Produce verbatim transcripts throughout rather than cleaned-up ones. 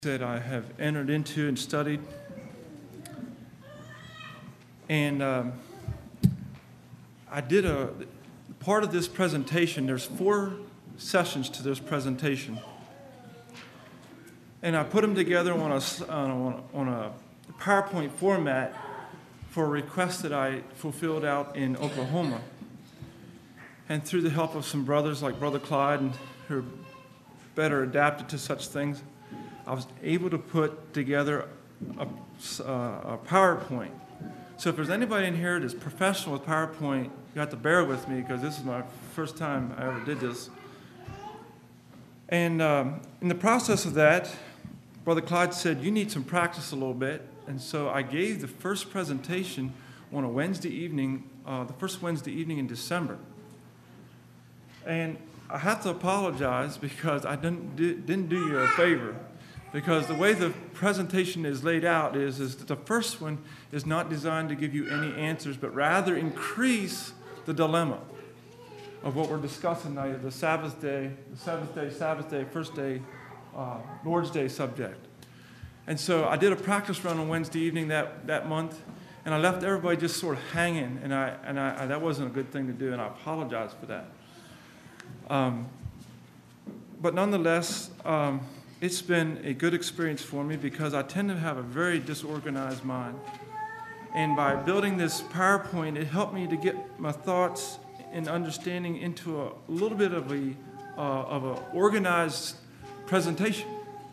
that I have entered into and studied. And um, I did a part of this presentation. There's four sessions to this presentation. And I put them together on a, on a, on a PowerPoint format for a request that I fulfilled out in Oklahoma. And through the help of some brothers like Brother Clyde, and who are better adapted to such things, I was able to put together a, a PowerPoint. So if there's anybody in here that's professional with PowerPoint, you have to bear with me because this is my first time I ever did this. And um, in the process of that, Brother Clyde said, you need some practice a little bit. And so I gave the first presentation on a Wednesday evening, uh, the first Wednesday evening in December. And I have to apologize because I didn't do, didn't do you a favor. Because the way the presentation is laid out is, is that the first one is not designed to give you any answers, but rather increase the dilemma of what we're discussing now, the Sabbath day, the seventh day, Sabbath day, first day, uh, Lord's Day subject. And so I did a practice run on Wednesday evening that, that month, and I left everybody just sort of hanging, and I and I, I that wasn't a good thing to do, and I apologize for that. Um, but nonetheless, um, it's been a good experience for me because I tend to have a very disorganized mind. And by building this PowerPoint, it helped me to get my thoughts and understanding into a little bit of a uh, of an organized presentation.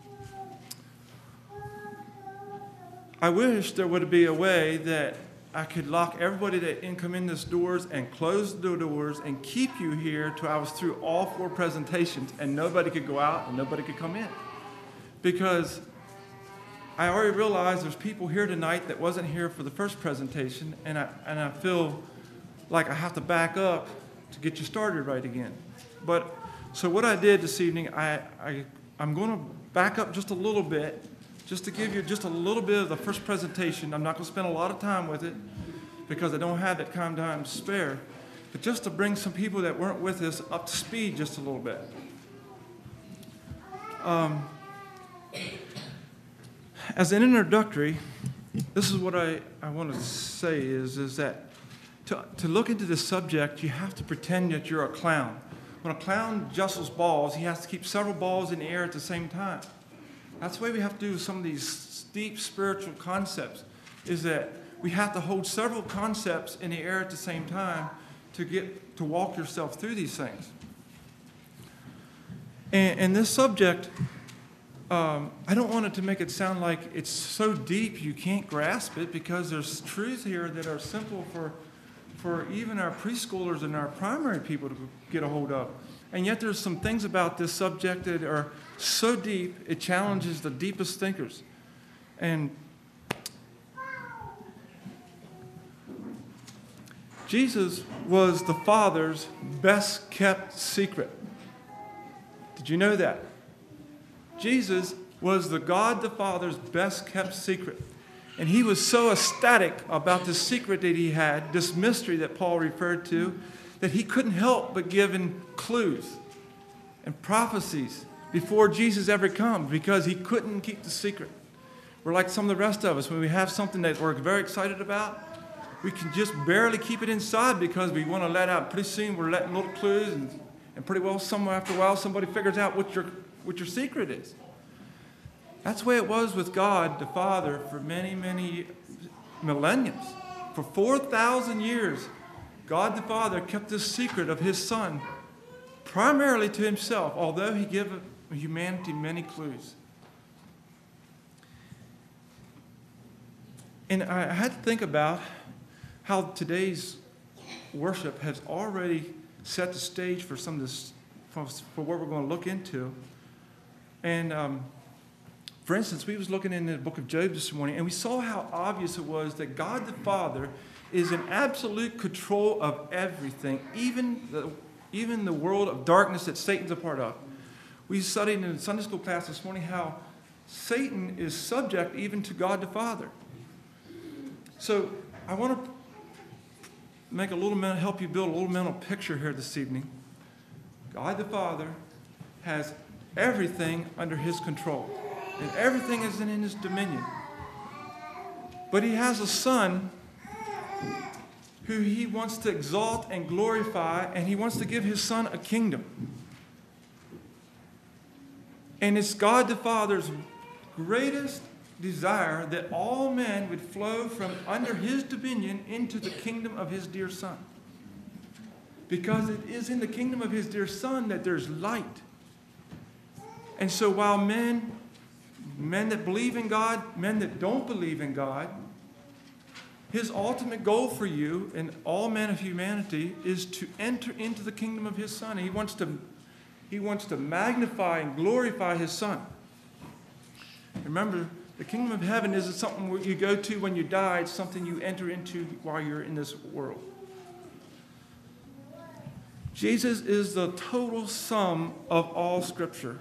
I wish there would be a way that I could lock everybody that can come in these doors and close the doors and keep you here till I was through all four presentations and nobody could go out and nobody could come in. Because I already realized there's people here tonight that wasn't here for the first presentation, and I and I feel like I have to back up to get you started right again. But so what I did this evening, I, I I'm going to back up just a little bit, just to give you just a little bit of the first presentation. I'm not going to spend a lot of time with it because I don't have that kind of time to spare, but just to bring some people that weren't with us up to speed just a little bit. Um. As an introductory, this is what I, I want to say is, is that to, to look into this subject, you have to pretend that you're a clown. When a clown jostles balls, he has to keep several balls in the air at the same time. That's the way we have to do with some of these deep spiritual concepts, is that we have to hold several concepts in the air at the same time to get to walk yourself through these things. And, and this subject, Um, I don't want it to make it sound like it's so deep you can't grasp it, because there's truths here that are simple for, for even our preschoolers and our primary people to get a hold of. And yet there's some things about this subject that are so deep, it challenges the deepest thinkers. And Jesus was the Father's best kept secret. Did you know that? Jesus was the God the Father's best kept secret. And he was so ecstatic about the secret that he had, this mystery that Paul referred to, that he couldn't help but give in clues and prophecies before Jesus ever comes, because he couldn't keep the secret. We're like some of the rest of us. When we have something that we're very excited about, we can just barely keep it inside because we want to let out. Pretty soon we're letting little clues, and, and pretty well somewhere after a while somebody figures out what your what your secret is. That's the way it was with God the Father for many, many millenniums. For four thousand years, God the Father kept this secret of his Son primarily to himself, although he gave humanity many clues. And I had to think about how today's worship has already set the stage for some of this, for, for what we're going to look into. And um, for instance, we was looking in the book of Job this morning, and we saw how obvious it was that God the Father is in absolute control of everything, even the, even the world of darkness that Satan's a part of. We studied in the Sunday school class this morning how Satan is subject even to God the Father. So I want to make a little mental, help you build a little mental picture here this evening. God the Father has everything under his control. and everything is in his dominion. But he has a son who he wants to exalt and glorify, and he wants to give his son a kingdom. And it's God the Father's greatest desire that all men would flow from under his dominion into the kingdom of his dear son. Because it is in the kingdom of his dear son that there's light. And so while men, men that believe in God, men that don't believe in God, his ultimate goal for you and all men of humanity is to enter into the kingdom of his son. He wants to, he wants to magnify and glorify his son. Remember, the kingdom of heaven isn't something where you go to when you die. It's something you enter into while you're in this world. Jesus is the total sum of all Scripture.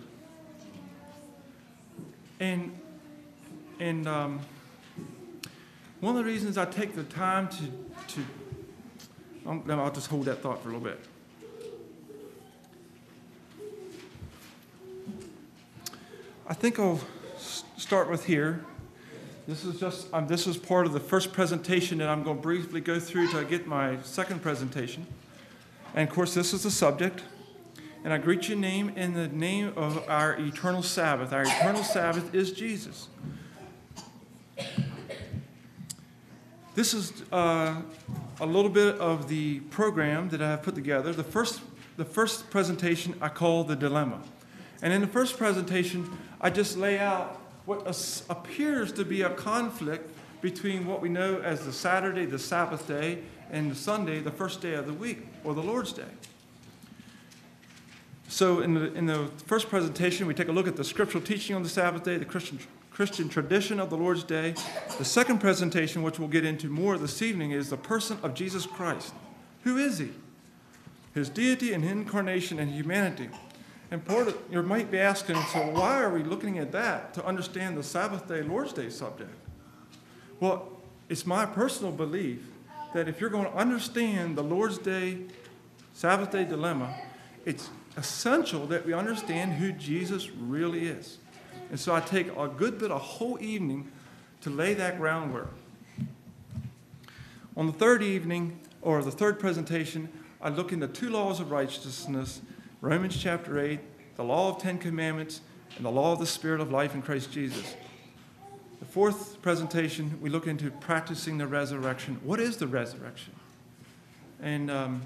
And, and um, one of the reasons I take the time to, to um, I'll just hold that thought for a little bit. I think I'll start with here. This is just um, this is part of the first presentation that I'm going to briefly go through till I get my second presentation. And of course, this is the subject. And I greet your name in the name of our eternal Sabbath. Our eternal Sabbath is Jesus. This is uh, a little bit of the program that I have put together. The first, the first presentation I call the dilemma. And in the first presentation, I just lay out what appears to be a conflict between what we know as the Saturday, the Sabbath day, and the Sunday, the first day of the week, or the Lord's Day. So in the, in the first presentation, we take a look at the scriptural teaching on the Sabbath day, the Christian, Christian tradition of the Lord's Day. The second presentation, which we'll get into more this evening, is the person of Jesus Christ. Who is he? His deity and incarnation and humanity. And part of, you might be asking, so why are we looking at that to understand the Sabbath day, Lord's Day subject? Well, it's my personal belief that if you're going to understand the Lord's Day, Sabbath day dilemma, it's essential that we understand who Jesus really is. And so I take a good bit, a whole evening, to lay that groundwork. On the third evening, or the third presentation, I look into two laws of righteousness, Romans chapter eight, the law of Ten Commandments, and the law of the Spirit of life in Christ Jesus. The fourth presentation, we look into practicing the resurrection. What is the resurrection? And um,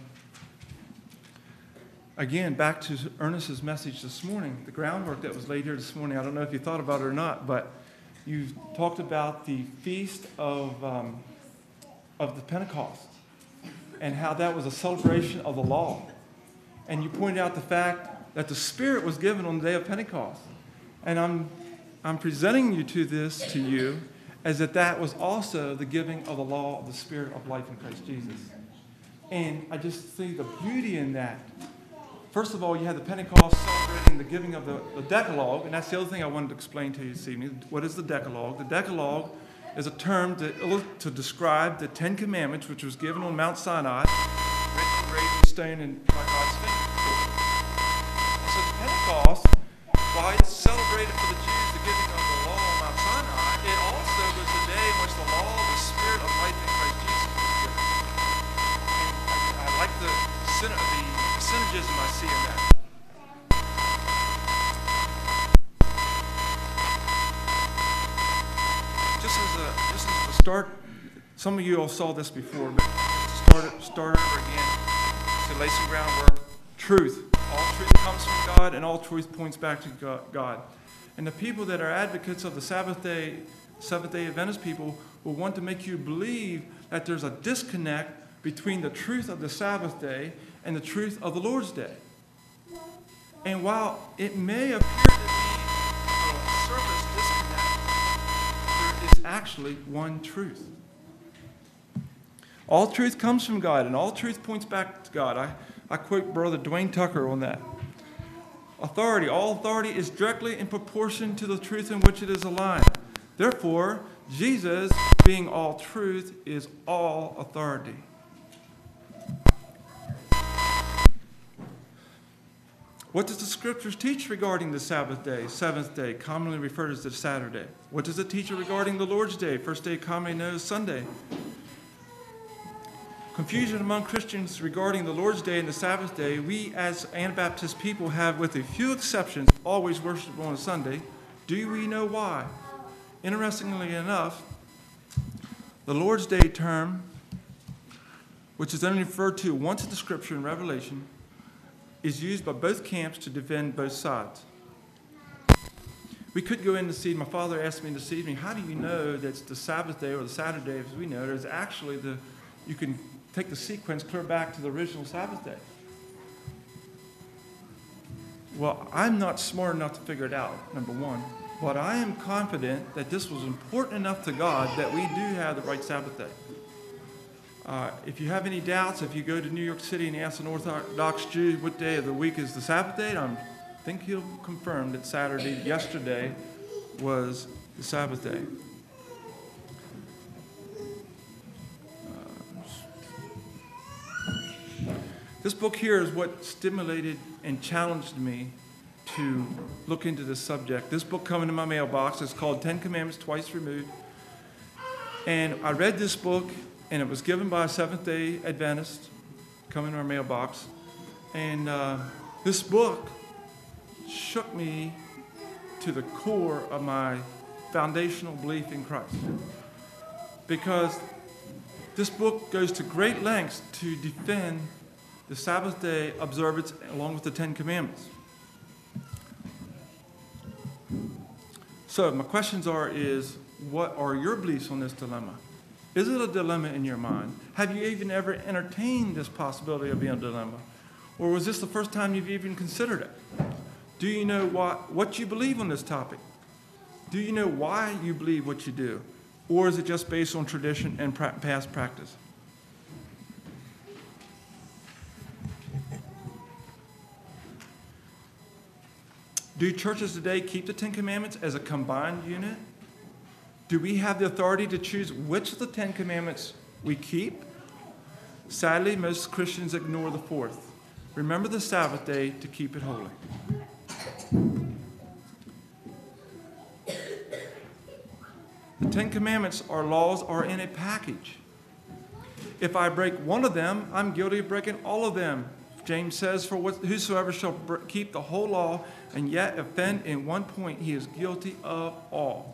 again, back to Ernest's message this morning, the groundwork that was laid here this morning, I don't know if you thought about it or not, but you talked about the feast of, um, of the Pentecost and how that was a celebration of the law. And you pointed out the fact that the Spirit was given on the day of Pentecost. And I'm I'm presenting you to this to you as that that was also the giving of the law of the Spirit of life in Christ Jesus. And I just see the beauty in that. First of all, you had the Pentecost celebrating the giving of the, the Decalogue, and that's the other thing I wanted to explain to you this evening. What is the Decalogue? The Decalogue is a term to, to describe the Ten Commandments, which was given on Mount Sinai, written in graven stone and by God's finger. So the Pentecost, while it's celebrated for the Jews, the giving of the law on Mount Sinai, it also was the day in which the law of the Spirit of life in Christ Jesus was given. And I, I like the, the synergism I see in that. Just as a just as the start, some of you all saw this before, but to start start over again, to lay some groundwork. Truth. All truth comes from God, and all truth points back to God. And the people that are advocates of the Sabbath day, Seventh-day Adventist people, will want to make you believe that there's a disconnect between the truth of the Sabbath day and the truth of the Lord's Day. And while it may appear to be a surface disconnect, there is actually one truth. All truth comes from God, and all truth points back to God. I, I quote Brother Dwayne Tucker on that. Authority. All authority is directly in proportion to the truth in which it is aligned. Therefore, Jesus, being all truth, is all authority. What does the Scriptures teach regarding the Sabbath day, seventh day, commonly referred as the Saturday? What does it teach regarding the Lord's Day, first day commonly known as Sunday? Confusion among Christians regarding the Lord's Day and the Sabbath day. We as Anabaptist people have, with a few exceptions, always worshiped on a Sunday. Do we know why? Interestingly enough, the Lord's Day term, which is only referred to once in the Scripture in Revelation, is used by both camps to defend both sides. We could go in to see, my father asked me this evening, how do you know that it's the Sabbath day or the Saturday? As we know, there's actually the, you can take the sequence clear back to the original Sabbath day. Well, I'm not smart enough to figure it out, number one. But I am confident that this was important enough to God that we do have the right Sabbath day. Uh, if you have any doubts, if you go to New York City and ask an Orthodox Jew what day of the week is the Sabbath day, I think he'll confirm that Saturday, yesterday, was the Sabbath day. Uh, this book here is what stimulated and challenged me to look into this subject. This book coming in my mailbox is called Ten Commandments Twice Removed. And I read this book, and it was given by a Seventh-day Adventist, coming in our mailbox. And uh, this book shook me to the core of my foundational belief in Christ. Because this book goes to great lengths to defend the Sabbath day observance along with the Ten Commandments. So my questions are is, what are your beliefs on this dilemma? Is it a dilemma in your mind? Have you even ever entertained this possibility of being a dilemma? Or was this the first time you've even considered it? Do you know what, what you believe on this topic? Do you know why you believe what you do? Or is it just based on tradition and pra- past practice? Do churches today keep the Ten Commandments as a combined unit? Do we have the authority to choose which of the Ten Commandments we keep? Sadly, most Christians ignore the fourth. Remember the Sabbath day to keep it holy. The Ten Commandments or laws are in a package. If I break one of them, I'm guilty of breaking all of them. James says, for whosoever shall keep the whole law and yet offend in one point, he is guilty of all.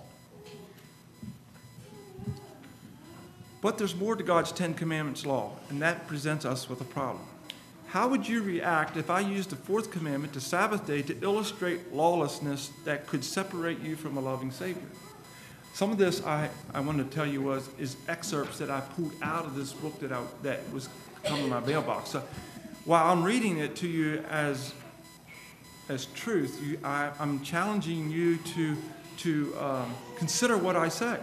But there's more to God's Ten Commandments law, and that presents us with a problem. How would you react if I used the fourth commandment, the Sabbath day, to illustrate lawlessness that could separate you from a loving Savior? Some of this I, I wanted to tell you was is excerpts that I pulled out of this book that I, that was coming in my mailbox. So while I'm reading it to you as as truth, you, I, I'm challenging you to to um, consider what I say.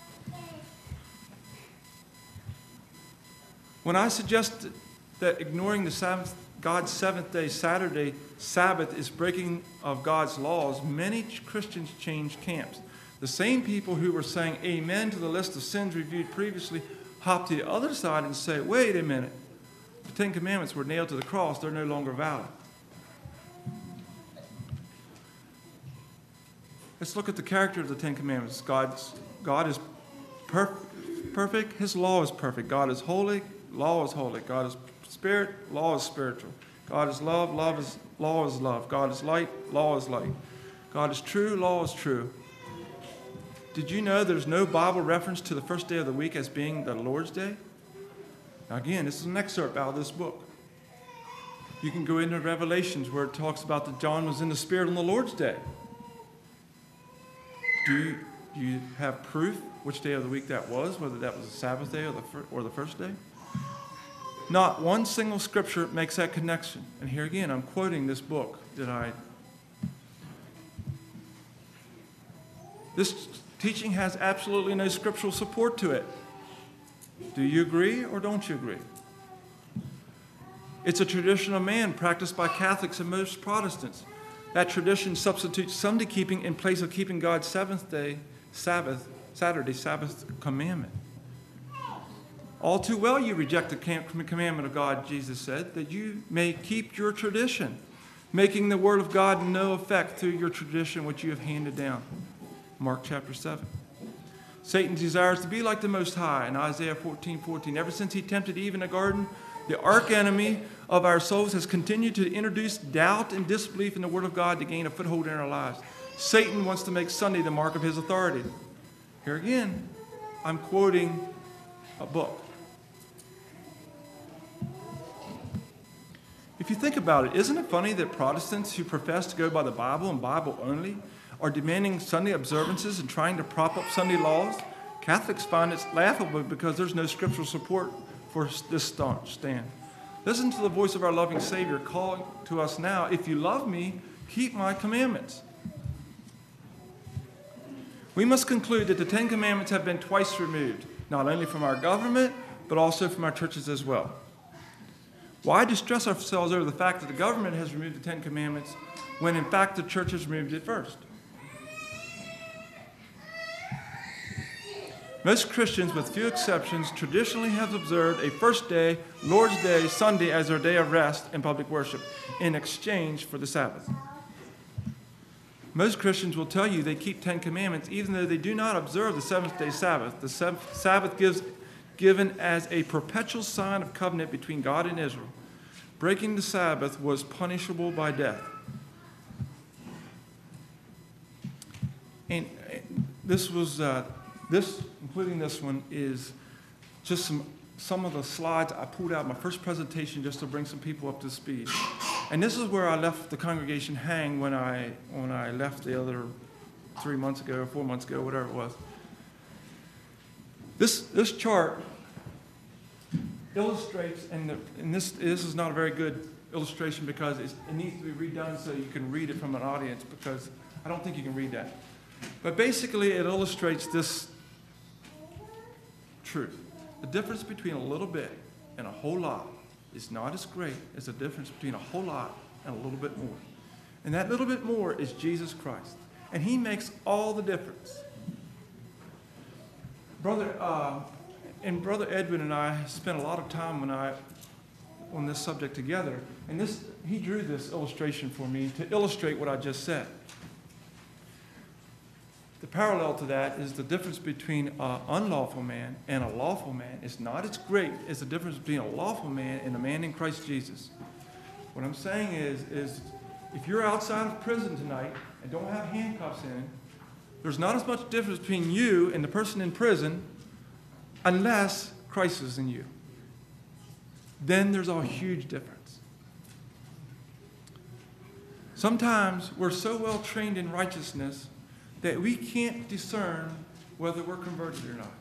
When I suggest that ignoring the Sabbath, God's seventh day, Saturday, Sabbath is breaking of God's laws, many Christians change camps. The same people who were saying amen to the list of sins reviewed previously hop to the other side and say, wait a minute, the Ten Commandments were nailed to the cross, they're no longer valid. Let's look at the character of the Ten Commandments. God's, God is perf- perfect, His law is perfect. God is holy, law is holy. God is spirit, law is spiritual. God is love, love is law is love. God is light, law is light. God is true, law is true. Did you know there's no Bible reference to the first day of the week as being the Lord's Day? Now again, this is an excerpt out of this book. You can go into Revelations where it talks about that John was in the Spirit on the Lord's Day. Do you, do you have proof which day of the week that was, whether that was the Sabbath day or the, fir- or the first day? Not one single scripture makes that connection. And here again, I'm quoting this book that I... This teaching has absolutely no scriptural support to it. Do you agree or don't you agree? It's a tradition of man practiced by Catholics and most Protestants. That tradition substitutes Sunday keeping in place of keeping God's seventh day, Sabbath, Saturday, Sabbath commandment. All too well you reject the commandment of God, Jesus said, that you may keep your tradition. making the word of God no effect through your tradition which you have handed down. Mark chapter seven. Satan desires to be like the Most High in Isaiah fourteen fourteen. Ever since he tempted Eve in the garden, the archenemy of our souls has continued to introduce doubt and disbelief in the word of God to gain a foothold in our lives. Satan wants to make Sunday the mark of his authority. Here again, I'm quoting a book. If you think about it, isn't it funny that Protestants who profess to go by the Bible and Bible only are demanding Sunday observances and trying to prop up Sunday laws? Catholics find it laughable because there's no scriptural support for this stand. Listen to the voice of our loving Savior calling to us now, if you love me, keep my commandments. We must conclude that the Ten Commandments have been twice removed, not only from our government, but also from our churches as well. Why distress ourselves over the fact that the government has removed the Ten Commandments when in fact the church has removed it first? Most Christians, with few exceptions, traditionally have observed a first day, Lord's Day, Sunday as their day of rest and public worship in exchange for the Sabbath. Most Christians will tell you they keep Ten Commandments even though they do not observe the seventh-day Sabbath. The Sabbath gives given as a perpetual sign of covenant between God and Israel. Breaking the Sabbath was punishable by death. And this was, uh, this, including this one, is just some, some of the slides I pulled out in my first presentation just to bring some people up to speed. And this is where I left the congregation hang when I, when I left the other three months ago, or four months ago, whatever it was. This, this chart illustrates, and, the, and this, this is not a very good illustration because it's, it needs to be redone so you can read it from an audience, because I don't think you can read that. But basically it illustrates this truth. The difference between a little bit and a whole lot is not as great as the difference between a whole lot and a little bit more. And that little bit more is Jesus Christ. And he makes all the difference. Brother, uh, and Brother Edwin and I spent a lot of time when I, on this subject together, and this, he drew this illustration for me to illustrate what I just said. The parallel to that is the difference between an unlawful man and a lawful man is not as great as the difference between a lawful man and a man in Christ Jesus. What I'm saying is, is if you're outside of prison tonight and don't have handcuffs in, there's not as much difference between you and the person in prison unless Christ is in you. Then there's a huge difference. Sometimes we're so well trained in righteousness that we can't discern whether we're converted or not.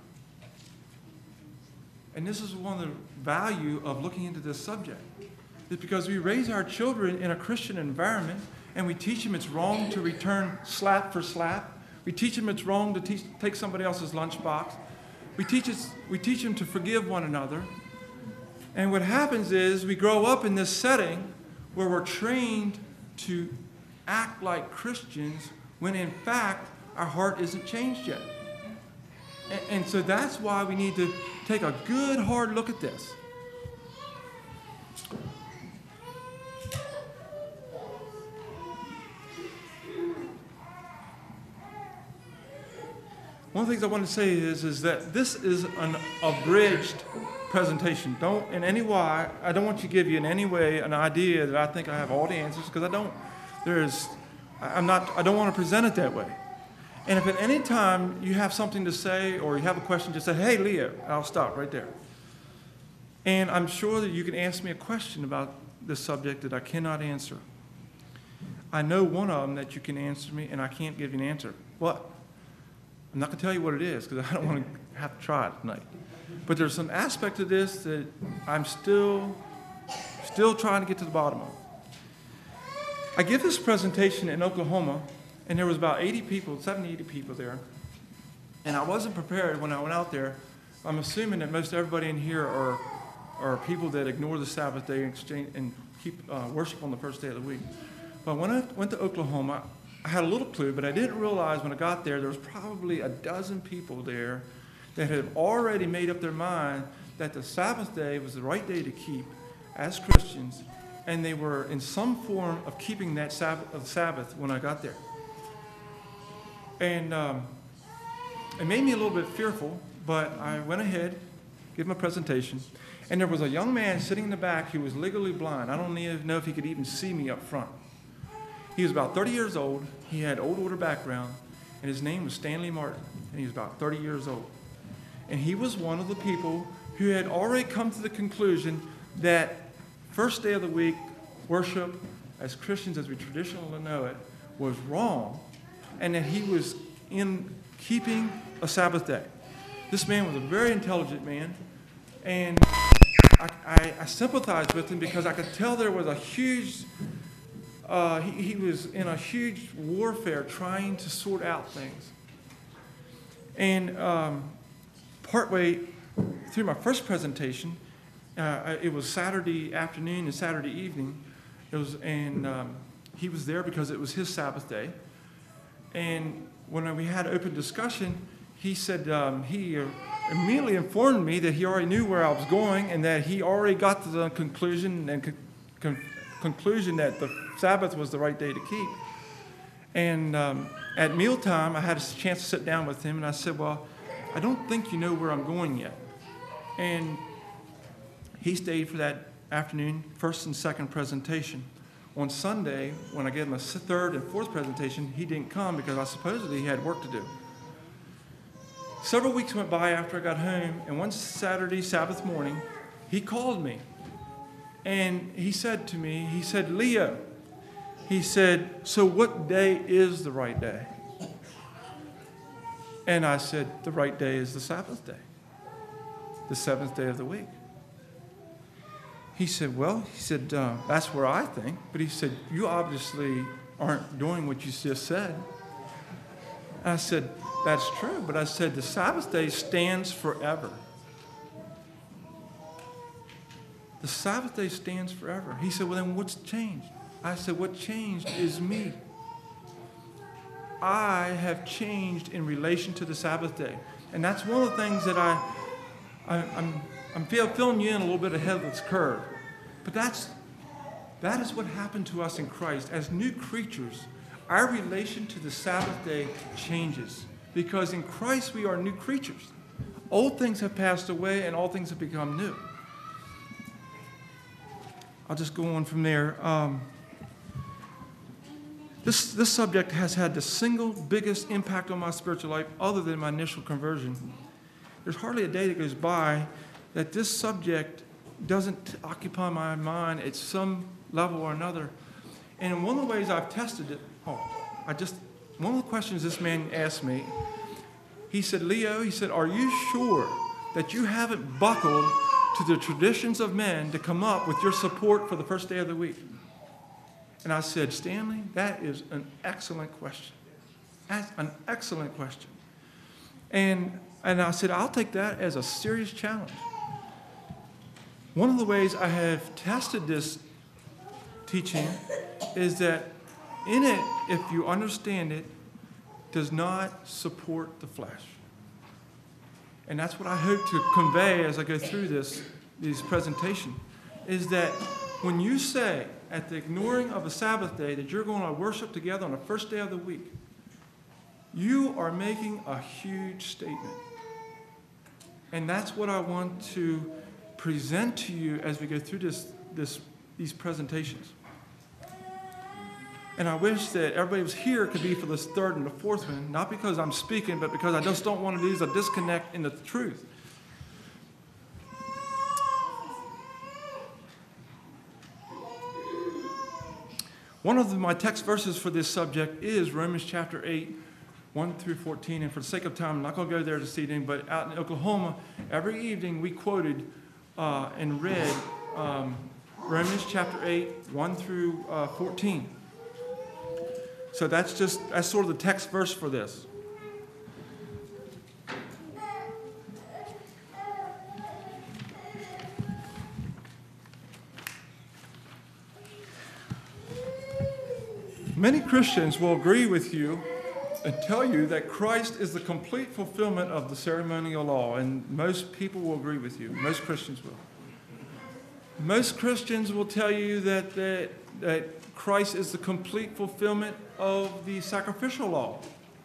And this is one of the value of looking into this subject. It's because we raise our children in a Christian environment and we teach them it's wrong to return slap for slap. We teach them it's wrong to teach, take somebody else's lunchbox. We teach, us, we teach them to forgive one another. And what happens is we grow up in this setting where we're trained to act like Christians when in fact our heart isn't changed yet. And, and so that's why we need to take a good hard look at this. One of the things I want to say is, is that this is an abridged presentation. Don't in any way, I don't want to give you in any way an idea that I think I have all the answers, because I don't. There's, I'm not, I don't want to present it that way. And if at any time you have something to say or you have a question, just say, hey, Leo, I'll stop right there. And I'm sure that you can ask me a question about this subject that I cannot answer. I know one of them that you can answer me, and I can't give you an answer. What? I'm not going to tell you what it is because I don't want to have to try it tonight. But there's some aspect of this that I'm still, still trying to get to the bottom of. I give this presentation in Oklahoma, and there was about eighty people, seventy, eighty people there. And I wasn't prepared when I went out there. I'm assuming that most everybody in here are, are people that ignore the Sabbath day and, exchange, and keep uh, worship on the first day of the week. But when I went to Oklahoma, I had a little clue, but I didn't realize when I got there, there was probably a dozen people there that had already made up their mind that the Sabbath day was the right day to keep as Christians, and they were in some form of keeping that Sabbath, of Sabbath when I got there. And um, it made me a little bit fearful, but I went ahead, gave my presentation, and there was a young man sitting in the back who was legally blind. I don't even know if he could even see me up front. He was about thirty years old. He had old order background, and his name was Stanley Martin, and he was about thirty years old. And he was one of the people who had already come to the conclusion that first day of the week worship, as Christians, as we traditionally know it, was wrong, and that he was in keeping a Sabbath day. This man was a very intelligent man, and I, I, I sympathized with him because I could tell there was a huge, uh, he, he was in a huge warfare trying to sort out things. And um, partway through my first presentation, uh, it was Saturday afternoon and Saturday evening. It was, and um, he was there because it was his Sabbath day. And when we had open discussion, he said um, he immediately informed me that he already knew where I was going and that he already got to the conclusion and con- con- conclusion that the Sabbath was the right day to keep. And um, at mealtime, I had a chance to sit down with him, and I said, well, I don't think you know where I'm going yet. And he stayed for that afternoon, first and second presentation. On Sunday, when I gave him a third and fourth presentation, he didn't come because I supposedly he had work to do. Several weeks went by after I got home, and one Saturday, Sabbath morning, he called me. And he said to me, he said, Leo, he said, so what day is the right day? And I said, the right day is the Sabbath day, the seventh day of the week. He said, well, he said, uh, that's where I think. But he said, you obviously aren't doing what you just said. I said, that's true. But I said, the Sabbath day stands forever. The Sabbath day stands forever. He said, well, then what's changed? I said, what changed is me. I have changed in relation to the Sabbath day. And that's one of the things that I, I I'm I'm filling you in a little bit ahead of this curve. But that's, that is what happened to us in Christ. As new creatures, our relation to the Sabbath day changes. Because in Christ we are new creatures. Old things have passed away and all things have become new. I'll just go on from there. Um, this, this subject has had the single biggest impact on my spiritual life other than my initial conversion. There's hardly a day that goes by that this subject doesn't occupy my mind at some level or another. And in one of the ways I've tested it, oh, I just, one of the questions this man asked me, he said, Leo, he said, are you sure that you haven't buckled to the traditions of men to come up with your support for the first day of the week? And I said, Stanley, that is an excellent question. That's an excellent question. And, and I said, I'll take that as a serious challenge. One of the ways I have tested this teaching is that in it, if you understand it, does not support the flesh. And that's what I hope to convey as I go through this, this presentation, is that when you say at the ignoring of a Sabbath day that you're going to worship together on the first day of the week, you are making a huge statement. And that's what I want to present to you as we go through this, this, these presentations. And I wish that everybody was here could be for this third and the fourth one, not because I'm speaking, but because I just don't want to lose a disconnect in the truth. One of the, my text verses for this subject is Romans chapter eight, one through fourteen. And for the sake of time, I'm not going to go there this evening, but out in Oklahoma, every evening we quoted uh, and read um, Romans chapter eight, one through fourteen. So that's just, that's sort of the text verse for this. Many Christians will agree with you and tell you that Christ is the complete fulfillment of the ceremonial law, and most people will agree with you. Most Christians will. Most Christians will tell you that, that, that Christ is the complete fulfillment of the sacrificial law.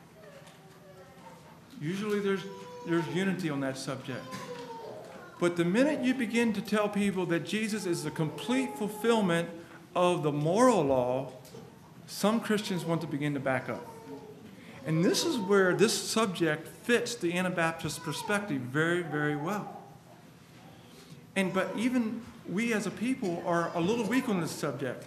Usually there's, there's unity on that subject. But the minute you begin to tell people that Jesus is the complete fulfillment of the moral law, some Christians want to begin to back up. And this is where this subject fits the Anabaptist perspective very, very well. And but even we as a people are a little weak on this subject.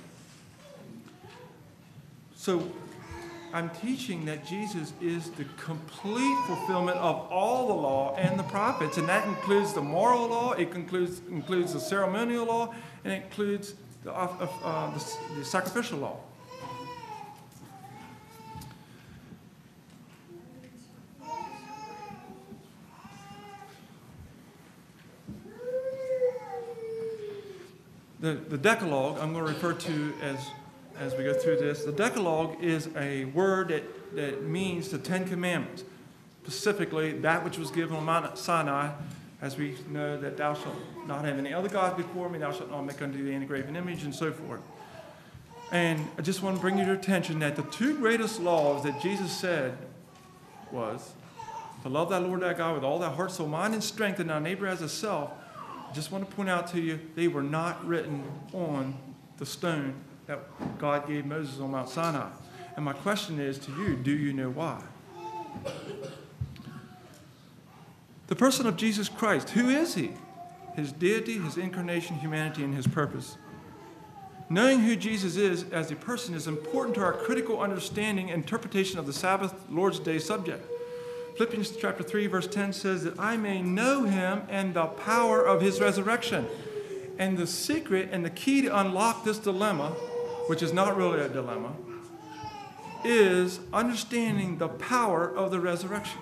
So I'm teaching that Jesus is the complete fulfillment of all the law and the prophets, and that includes the moral law, it includes, includes the ceremonial law, and it includes the, uh, uh, the, the sacrificial law. The, the Decalogue, I'm going to refer to as, as we go through this. The Decalogue is a word that, that means the Ten Commandments, specifically that which was given on Mount Sinai, as we know that thou shalt not have any other gods before me, thou shalt not make unto thee any graven image, and so forth. And I just want to bring you to attention that the two greatest laws that Jesus said was to love thy Lord thy God with all thy heart, soul, mind, and strength, and thy neighbor as thyself. I just want to point out to you, they were not written on the stone that God gave Moses on Mount Sinai. And my question is to you, do you know why? The person of Jesus Christ, who is he? His deity, his incarnation, humanity, and his purpose. Knowing who Jesus is as a person is important to our critical understanding and interpretation of the Sabbath, Lord's Day subject. Philippians chapter three, verse ten says that I may know him and the power of his resurrection. And the secret and the key to unlock this dilemma, which is not really a dilemma, is understanding the power of the resurrection.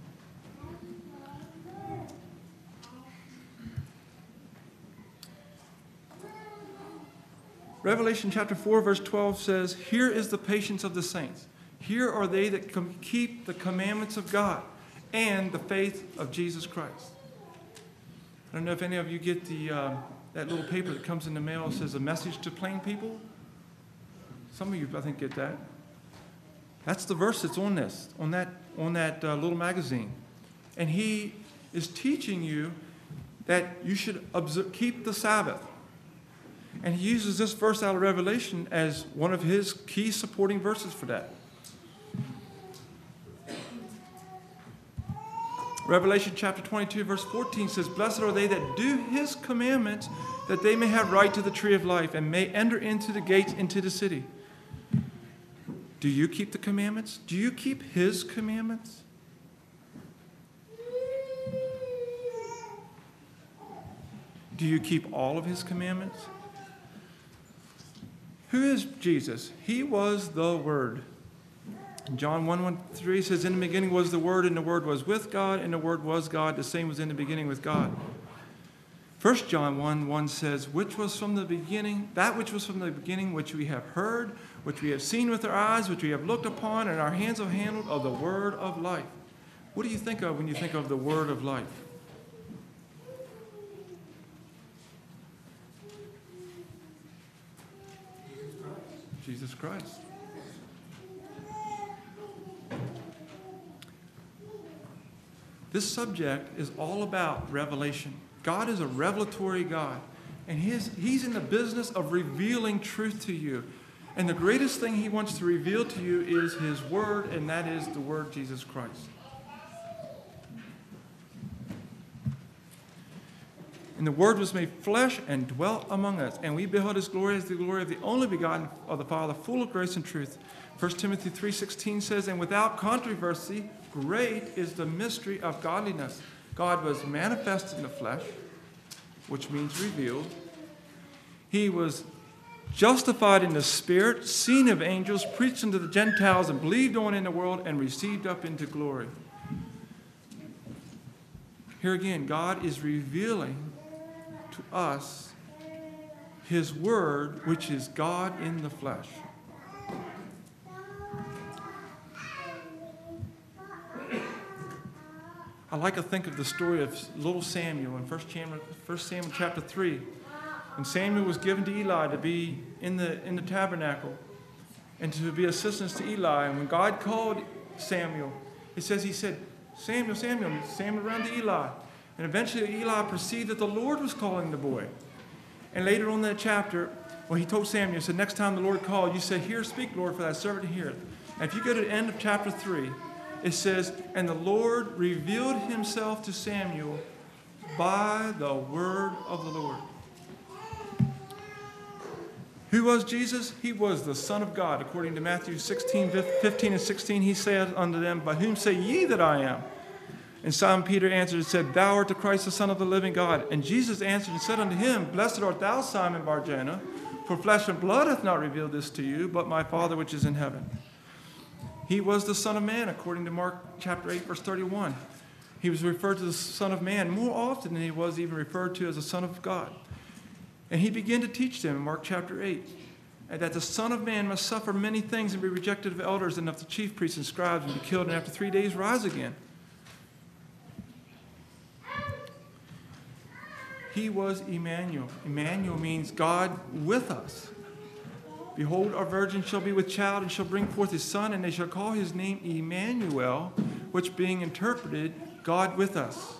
Revelation chapter four, verse twelve says, here is the patience of the saints. Here are they that com- keep the commandments of God and the faith of Jesus Christ. I don't know if any of you get the uh, that little paper that comes in the mail that says a message to plain people. Some of you, I think, get that. That's the verse that's on this, on that, on that uh, little magazine. And he is teaching you that you should observe, keep the Sabbath. And he uses this verse out of Revelation as one of his key supporting verses for that. Revelation chapter twenty-two, verse fourteen says, blessed are they that do his commandments, that they may have right to the tree of life and may enter into the gates into the city. Do you keep the commandments? Do you keep his commandments? Do you keep all of his commandments? Who is Jesus? He was the Word. John one, one, three says, in the beginning was the Word, and the Word was with God, and the Word was God. The same was in the beginning with God. First John one, one says, which was from the beginning, that which was from the beginning, which we have heard, which we have seen with our eyes, which we have looked upon, and our hands have handled, of the Word of life. What do you think of when you think of the Word of life? Jesus Christ. This subject is all about revelation. God is a revelatory God, and his, he's in the business of revealing truth to you. And the greatest thing he wants to reveal to you is his Word, and that is the Word Jesus Christ. And the Word was made flesh and dwelt among us, and we beheld his glory as the glory of the only begotten of the Father, full of grace and truth. First Timothy three sixteen says, and without controversy, great is the mystery of godliness. God was manifested in the flesh, which means revealed. He was justified in the Spirit, seen of angels, preached unto the Gentiles, and believed on in the world, and received up into glory. Here again, God is revealing to us his Word, which is God in the flesh. I like to think of the story of little Samuel in First Samuel chapter three. And Samuel was given to Eli to be in the, in the tabernacle and to be assistants to Eli. And when God called Samuel, it says he said, Samuel, Samuel, Samuel ran to Eli. And eventually Eli perceived that the Lord was calling the boy. And later on in that chapter, well, he told Samuel, he said, next time the Lord called, you say, Hear, speak, Lord, for thy servant to hear it. And if you go to the end of chapter three, it says, and the Lord revealed himself to Samuel by the word of the Lord. Who was Jesus? He was the Son of God. According to Matthew sixteen, fifteen and sixteen, he said unto them, By whom say ye that I am? And Simon Peter answered and said, Thou art the Christ, the Son of the living God. And Jesus answered and said unto him, Blessed art thou, Simon Bar-Jonah, for flesh and blood hath not revealed this to you, but my Father which is in heaven. He was the Son of Man, according to Mark chapter eight, verse thirty-one. He was referred to as the Son of Man more often than he was even referred to as the Son of God. And he began to teach them in Mark chapter eight, that the Son of Man must suffer many things and be rejected of elders and of the chief priests and scribes and be killed, and after three days rise again. He was Emmanuel. Emmanuel means God with us. Behold, our virgin shall be with child and shall bring forth his son, and they shall call his name Emmanuel, which being interpreted, God with us.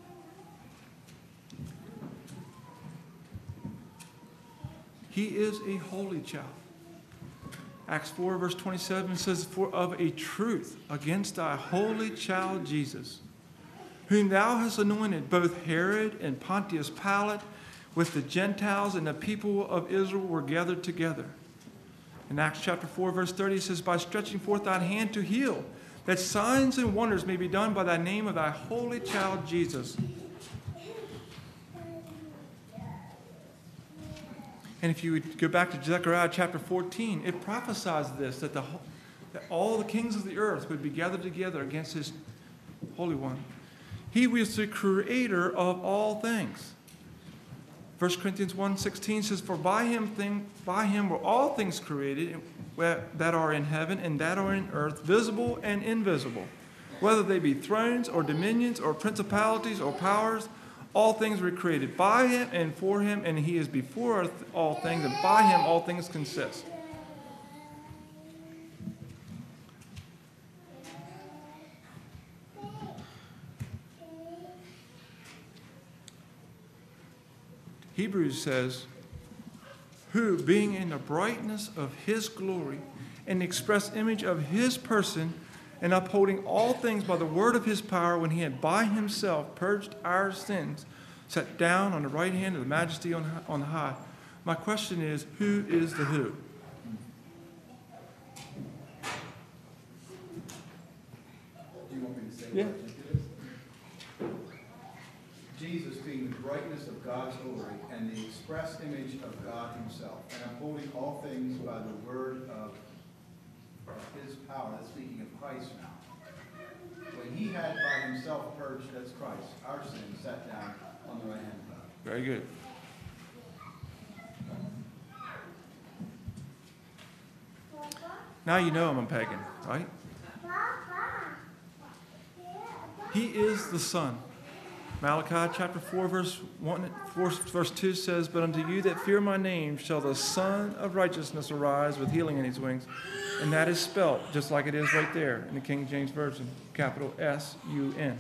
He is a holy child. Acts four, verse twenty-seven says, For of a truth against thy holy child Jesus, whom thou hast anointed, both Herod and Pontius Pilate, with the Gentiles and the people of Israel were gathered together. In Acts chapter four, verse thirty, it says, By stretching forth thine hand to heal, that signs and wonders may be done by thy name of thy holy child Jesus. And if you would go back to Zechariah chapter fourteen, it prophesies this, that, the, that all the kings of the earth would be gathered together against his Holy One. He was the creator of all things. First Corinthians one sixteen says, For by him, thing, by him were all things created that are in heaven and that are in earth, visible and invisible, whether they be thrones or dominions or principalities or powers. All things were created by him and for him, and he is before all things, and by him all things consist. Hebrews says, Who, being in the brightness of his glory and the express image of his person, and upholding all things by the word of his power, when he had by himself purged our sins, sat down on the right hand of the majesty on, on high. My question is, who is the who? Do you want me to say Yeah. what it is? Jesus being the brightness of God's glory and the express image of God himself, and upholding all things by the word of his power. That's speaking of Christ now. When he had by himself purged, that's Christ, our sins, sat down on the right hand of God. Very good. Now you know I'm a pagan, right? He is the Son. Malachi chapter four, verse one, four, verse two says, But unto you that fear my name shall the Son of righteousness arise with healing in his wings. And that is spelt just like it is right there in the King James Version, capital S U N.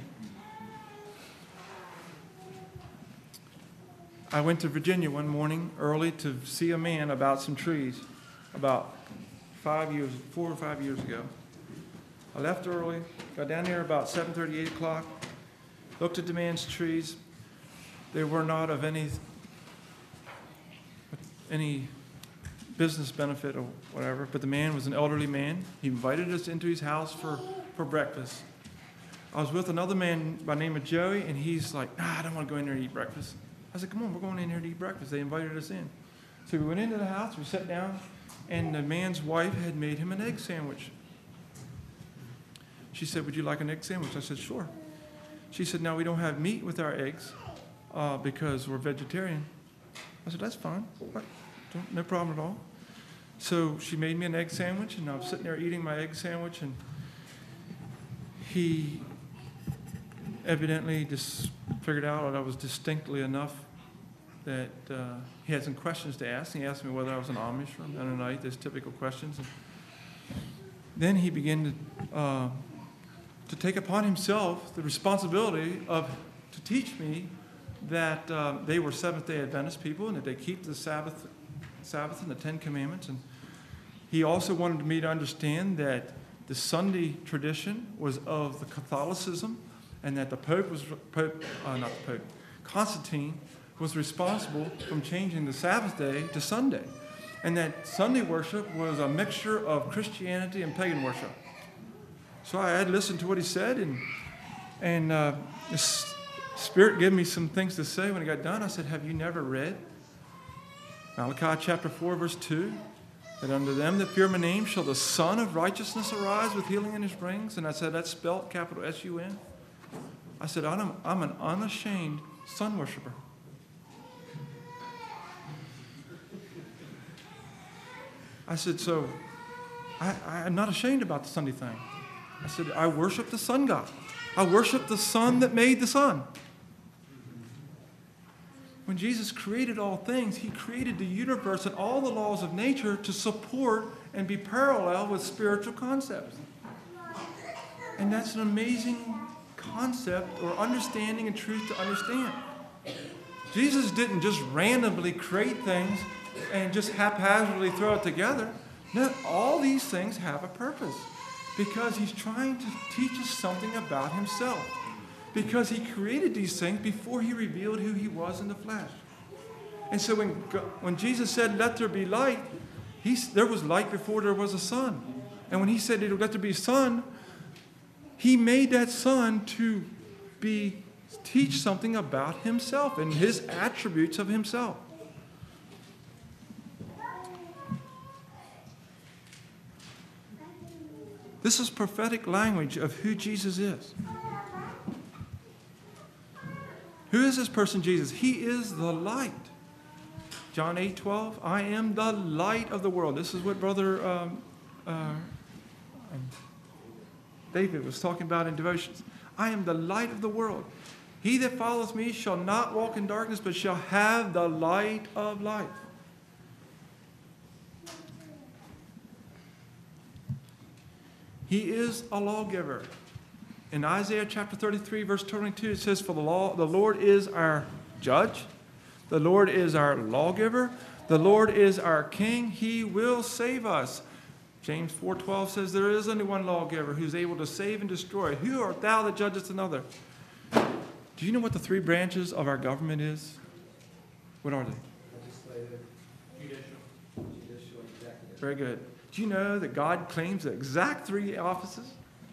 I went to Virginia one morning early to see a man about some trees about five years, four or five years ago. I left early, got down there about seven thirty, eight o'clock, looked at the man's trees. They were not of any, any business benefit or whatever, but the man was an elderly man. He invited us into his house for, for breakfast. I was with another man by the name of Joey, and he's like, nah, I don't want to go in there and eat breakfast. I said, come on, we're going in here to eat breakfast. They invited us in. So we went into the house, we sat down, and the man's wife had made him an egg sandwich. She said, would you like an egg sandwich? I said, sure. She said, now we don't have meat with our eggs uh, because we're vegetarian. I said, that's fine. No problem at all. So she made me an egg sandwich, and I was sitting there eating my egg sandwich, and he evidently just figured out that I was distinctly enough that uh, he had some questions to ask. He asked me whether I was an Amish or a Mennonite, those typical questions. And then he began to, uh, to take upon himself the responsibility of to teach me that uh, they were Seventh-day Adventist people and that they keep the Sabbath, Sabbath and the Ten Commandments. And he also wanted me to understand that the Sunday tradition was of the Catholicism, and that the Pope was Pope, uh, not the Pope, Constantine was responsible from changing the Sabbath day to Sunday, and that Sunday worship was a mixture of Christianity and pagan worship. So I had listened to what he said, and and uh, the Spirit gave me some things to say when he got done. I said, "Have you never read Malachi chapter four, verse two? That unto them that fear my name shall the Son of Righteousness arise with healing in his wings." And I said, that's spelled capital S U N. I said, I'm, I'm an unashamed sun worshiper. I said, so I, I'm not ashamed about the Sunday thing. I said, I worship the sun god. I worship the sun that made the sun. When Jesus created all things, he created the universe and all the laws of nature to support and be parallel with spiritual concepts. And that's an amazing concept or understanding and truth to understand. Jesus didn't just randomly create things and just haphazardly throw it together. No, all these things have a purpose because he's trying to teach us something about himself. Because he created these things before he revealed who he was in the flesh. And so when, when Jesus said, let there be light, he, there was light before there was a sun. And when he said, let there be sun, he made that sun to be teach something about himself and his attributes of himself. This is prophetic language of who Jesus is. Who is this person, Jesus? He is the light. John eight twelve, I am the light of the world. This is what Brother um, uh, David was talking about in devotions. I am the light of the world. He that follows me shall not walk in darkness, but shall have the light of life. He is a lawgiver. In Isaiah chapter thirty-three, verse twenty-two, it says, for the law, the Lord is our judge. The Lord is our lawgiver. The Lord is our king. He will save us. James four twelve says, there is only one lawgiver who's able to save and destroy. Who art thou that judgest another? Do you know what the three branches of our government is? What are they? Legislative, judicial, judicial, executive. Very good. Do you know that God claims the exact three offices?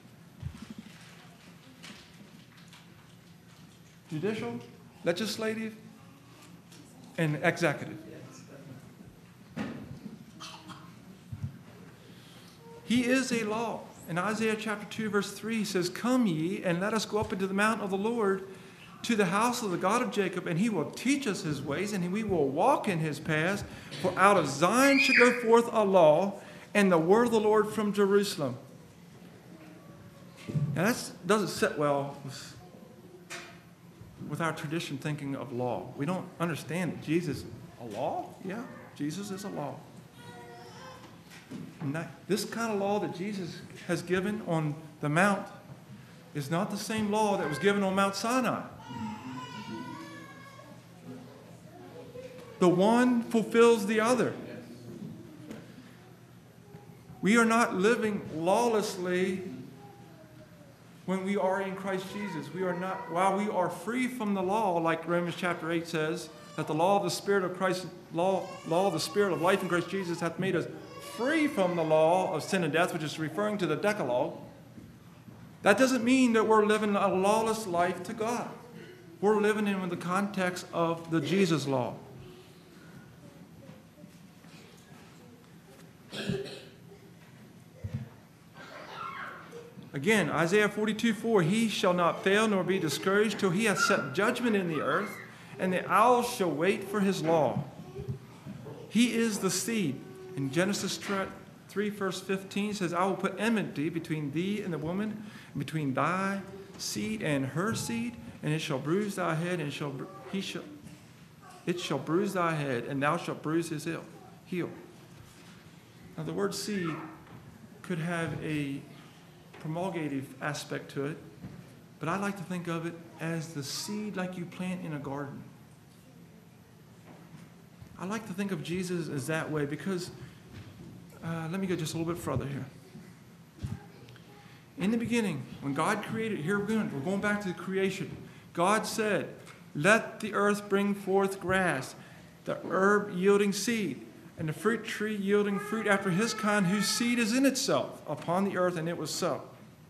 Judicial, legislative, and executive. He is a law. In Isaiah chapter two, verse three, he says, come ye, and let us go up into the mount of the Lord, to the house of the God of Jacob, and he will teach us his ways, and we will walk in his paths. For out of Zion shall go forth a law, and the word of the Lord from Jerusalem. Now that doesn't sit well with with our tradition thinking of law. We don't understand that Jesus, a law? Yeah, Jesus is a law. And that, this kind of law that Jesus has given on the mount is not the same law that was given on Mount Sinai. The one fulfills the other. We are not living lawlessly when we are in Christ Jesus. We are not, while we are free from the law, like Romans chapter eight says, that the law of the Spirit of Christ, law, law of the Spirit of life in Christ Jesus hath made us free from the law of sin and death, which is referring to the Decalogue. That doesn't mean that we're living a lawless life to God. We're living in the context of the Jesus law. Again, Isaiah forty-two four, he shall not fail nor be discouraged till he hath set judgment in the earth, and the owls shall wait for his law. He is the seed. In Genesis three, verse fifteen, says, I will put enmity between thee and the woman, and between thy seed and her seed, and it shall bruise thy head, and it shall, he shall, It shall bruise thy head, and thou shalt bruise his heel. heel. Now, the word seed could have a promulgative aspect to it, but I like to think of it as the seed like you plant in a garden. I like to think of Jesus as that way because, uh, let me go just a little bit further here. In the beginning, when God created, here we're going, we're going back to the creation. God said, let the earth bring forth grass, the herb yielding seed, and the fruit tree yielding fruit after his kind, whose seed is in itself upon the earth, and it was so.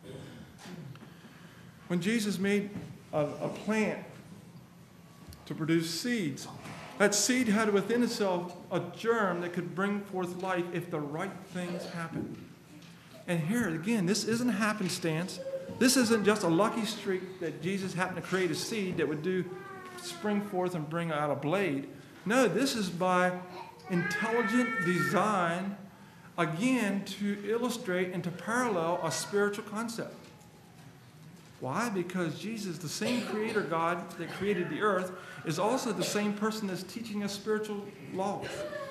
When Jesus made a, a plant to produce seeds, that seed had within itself a germ that could bring forth life if the right things happened. And here, again, this isn't happenstance. This isn't just a lucky streak that Jesus happened to create a seed that would do spring forth and bring out a blade. No, this is by intelligent design, again, to illustrate and to parallel a spiritual concept. Why? Because Jesus, the same creator God that created the earth, is also the same person that's teaching us spiritual laws.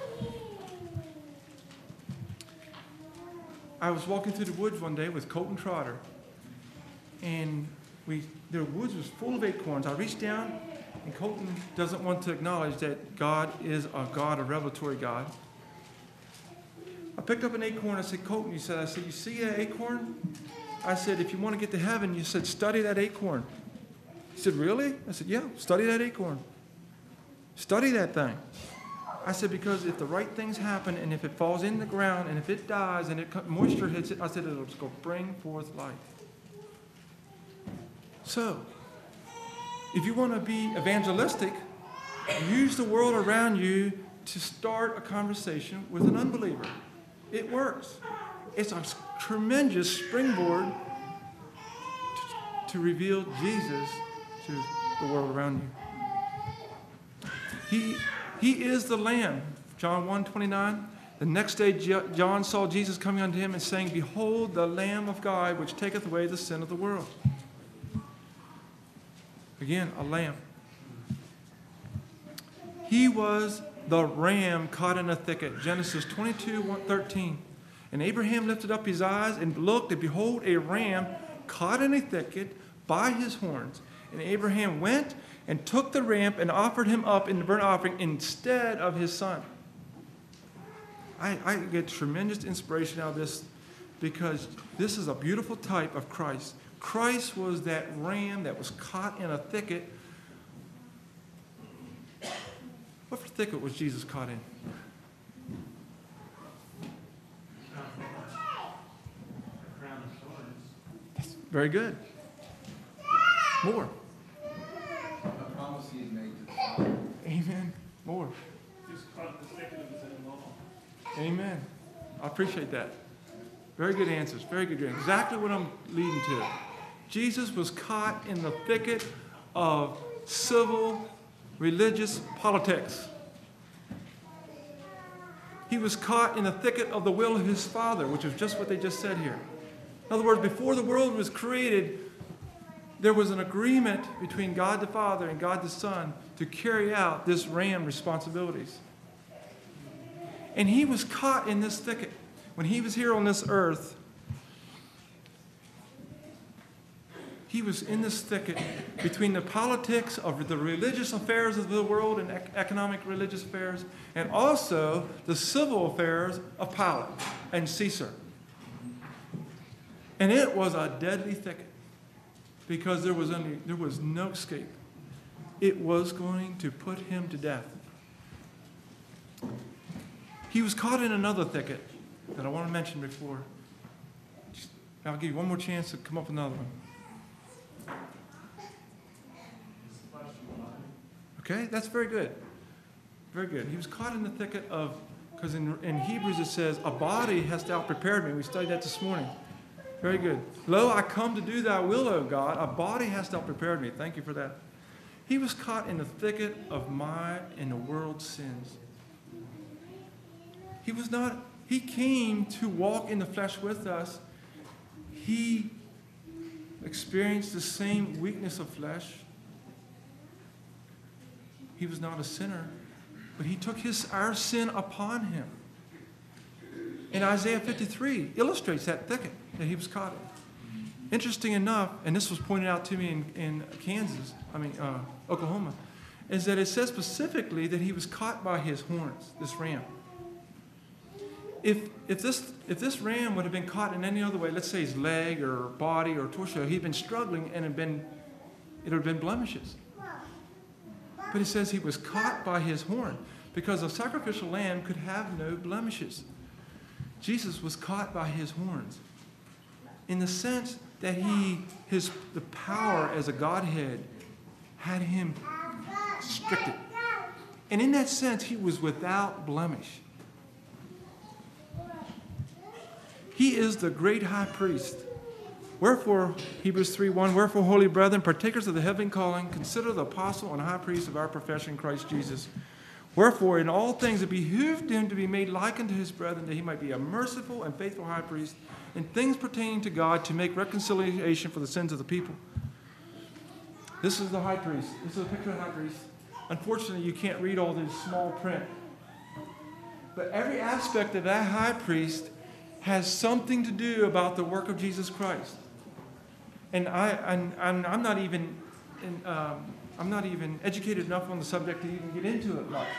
I was walking through the woods one day with Colton Trotter, and we the woods was full of acorns. I reached down, and Colton doesn't want to acknowledge that God is a God, a revelatory God. I picked up an acorn. I said, Colton, you said, I said, you see that acorn? I said, if you want to get to heaven, you said, study that acorn. He said, really? I said, yeah, study that acorn. Study that thing. I said, because if the right things happen, and if it falls in the ground, and if it dies, and it moisture hits it, I said, it'll go bring forth life. So, if you want to be evangelistic, use the world around you to start a conversation with an unbeliever. It works. It's a tremendous springboard to, to reveal Jesus to the world around you. He, he is the Lamb. John one twenty-nine. The next day John saw Jesus coming unto him and saying, behold, the Lamb of God, which taketh away the sin of the world. Again, a lamb. He was the ram caught in a thicket. Genesis twenty-two, thirteen. And Abraham lifted up his eyes and looked, and behold, a ram caught in a thicket by his horns. And Abraham went and took the ram and offered him up in the burnt offering instead of his son. I, I get tremendous inspiration out of this because this is a beautiful type of Christ. Christ was that ram that was caught in a thicket. What thicket was Jesus caught in? That's very good. More. A promise he had made to the Father. Amen. More. Just caught the thicket of his own law. Amen. I appreciate that. Very good answers. Very good answers. Exactly what I'm leading to. Jesus was caught in the thicket of civil, religious politics. He was caught in the thicket of the will of his Father, which is just what they just said here. In other words, before the world was created, there was an agreement between God the Father and God the Son to carry out this ram responsibilities. And he was caught in this thicket. When he was here on this earth, he was in this thicket between the politics of the religious affairs of the world and economic religious affairs, and also the civil affairs of Pilate and Caesar. And it was a deadly thicket because there was, only, there was no escape. It was going to put him to death. He was caught in another thicket that I want to mention before. I'll give you one more chance to come up with another one. Okay, that's very good. Very good. He was caught in the thicket of, because in, in Hebrews it says, a body hast thou prepared me. We studied that this morning. Very good. Lo, I come to do thy will, O God. A body hast thou prepared me. Thank you for that. He was caught in the thicket of my and the world's sins. He was not, he came to walk in the flesh with us. He experienced the same weakness of flesh. he was not a sinner, but he took his our sin upon him. And Isaiah fifty-three illustrates that thicket that he was caught in. Interesting enough, and this was pointed out to me in, in Kansas, I mean, uh, Oklahoma, is that it says specifically that he was caught by his horns, this ram. If, if, this, if this ram would have been caught in any other way, let's say his leg or body or torso, he'd been struggling and had been, it would have been blemishes. But he says he was caught by his horn because a sacrificial lamb could have no blemishes. Jesus was caught by his horns in the sense that he, his, the power as a Godhead had him restricted. And in that sense, he was without blemish. He is the great high priest. Wherefore, Hebrews three one, wherefore, holy brethren, partakers of the heavenly calling, consider the apostle and high priest of our profession, Christ Jesus. Wherefore, in all things it behooved him to be made like unto his brethren, that he might be a merciful and faithful high priest in things pertaining to God, to make reconciliation for the sins of the people. This is the high priest. This is a picture of the high priest. Unfortunately, you can't read all this small print. But every aspect of that high priest has something to do about the work of Jesus Christ. And I, and, and I'm not even, in, um, I'm not even educated enough on the subject to even get into it much.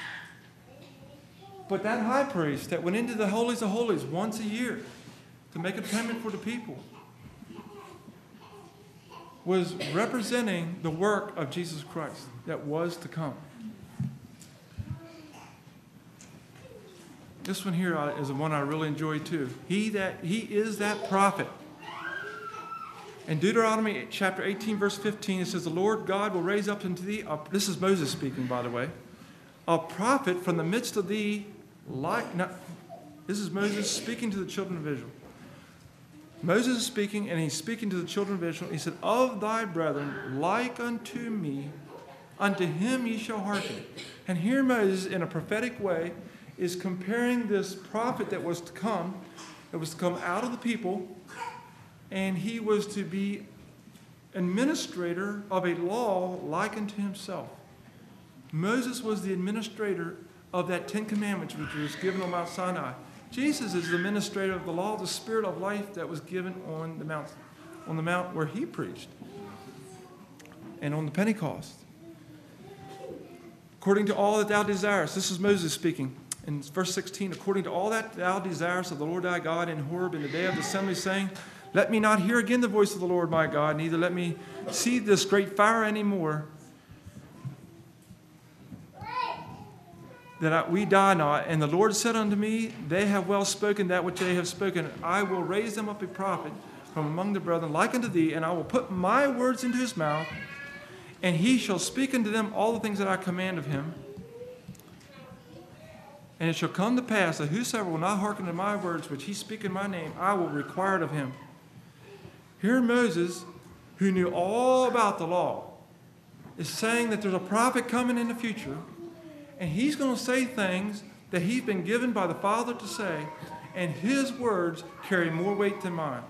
But that high priest that went into the holies of holies once a year to make atonement for the people was representing the work of Jesus Christ that was to come. This one here is the one I really enjoy too. He that he is that prophet. In Deuteronomy chapter eighteen, verse fifteen, it says, the Lord God will raise up unto thee, a, this is Moses speaking, by the way, a prophet from the midst of thee, like, now, this is Moses speaking to the children of Israel. Moses is speaking, and he's speaking to the children of Israel. He said, of thy brethren, like unto me, unto him ye shall hearken. And here Moses, in a prophetic way, is comparing this prophet that was to come, that was to come out of the people, and he was to be administrator of a law like unto himself. Moses was the administrator of that Ten Commandments which was given on Mount Sinai. Jesus is the administrator of the law of the Spirit of life that was given on the mount, on the mount where he preached, and on the Pentecost. According to all that thou desirest, this is Moses speaking. In verse sixteen, according to all that thou desirest of the Lord thy God in Horeb in the day of the assembly, saying, let me not hear again the voice of the Lord my God, neither let me see this great fire any more, that I, we die not. And the Lord said unto me, they have well spoken that which they have spoken. I will raise them up a prophet from among the brethren like unto thee, and I will put my words into his mouth, and he shall speak unto them all the things that I command of him. And it shall come to pass that whosoever will not hearken to my words which he speak in my name, I will require it of him. Here Moses, who knew all about the law, is saying that there's a prophet coming in the future, and he's going to say things that he's been given by the Father to say, and his words carry more weight than mine.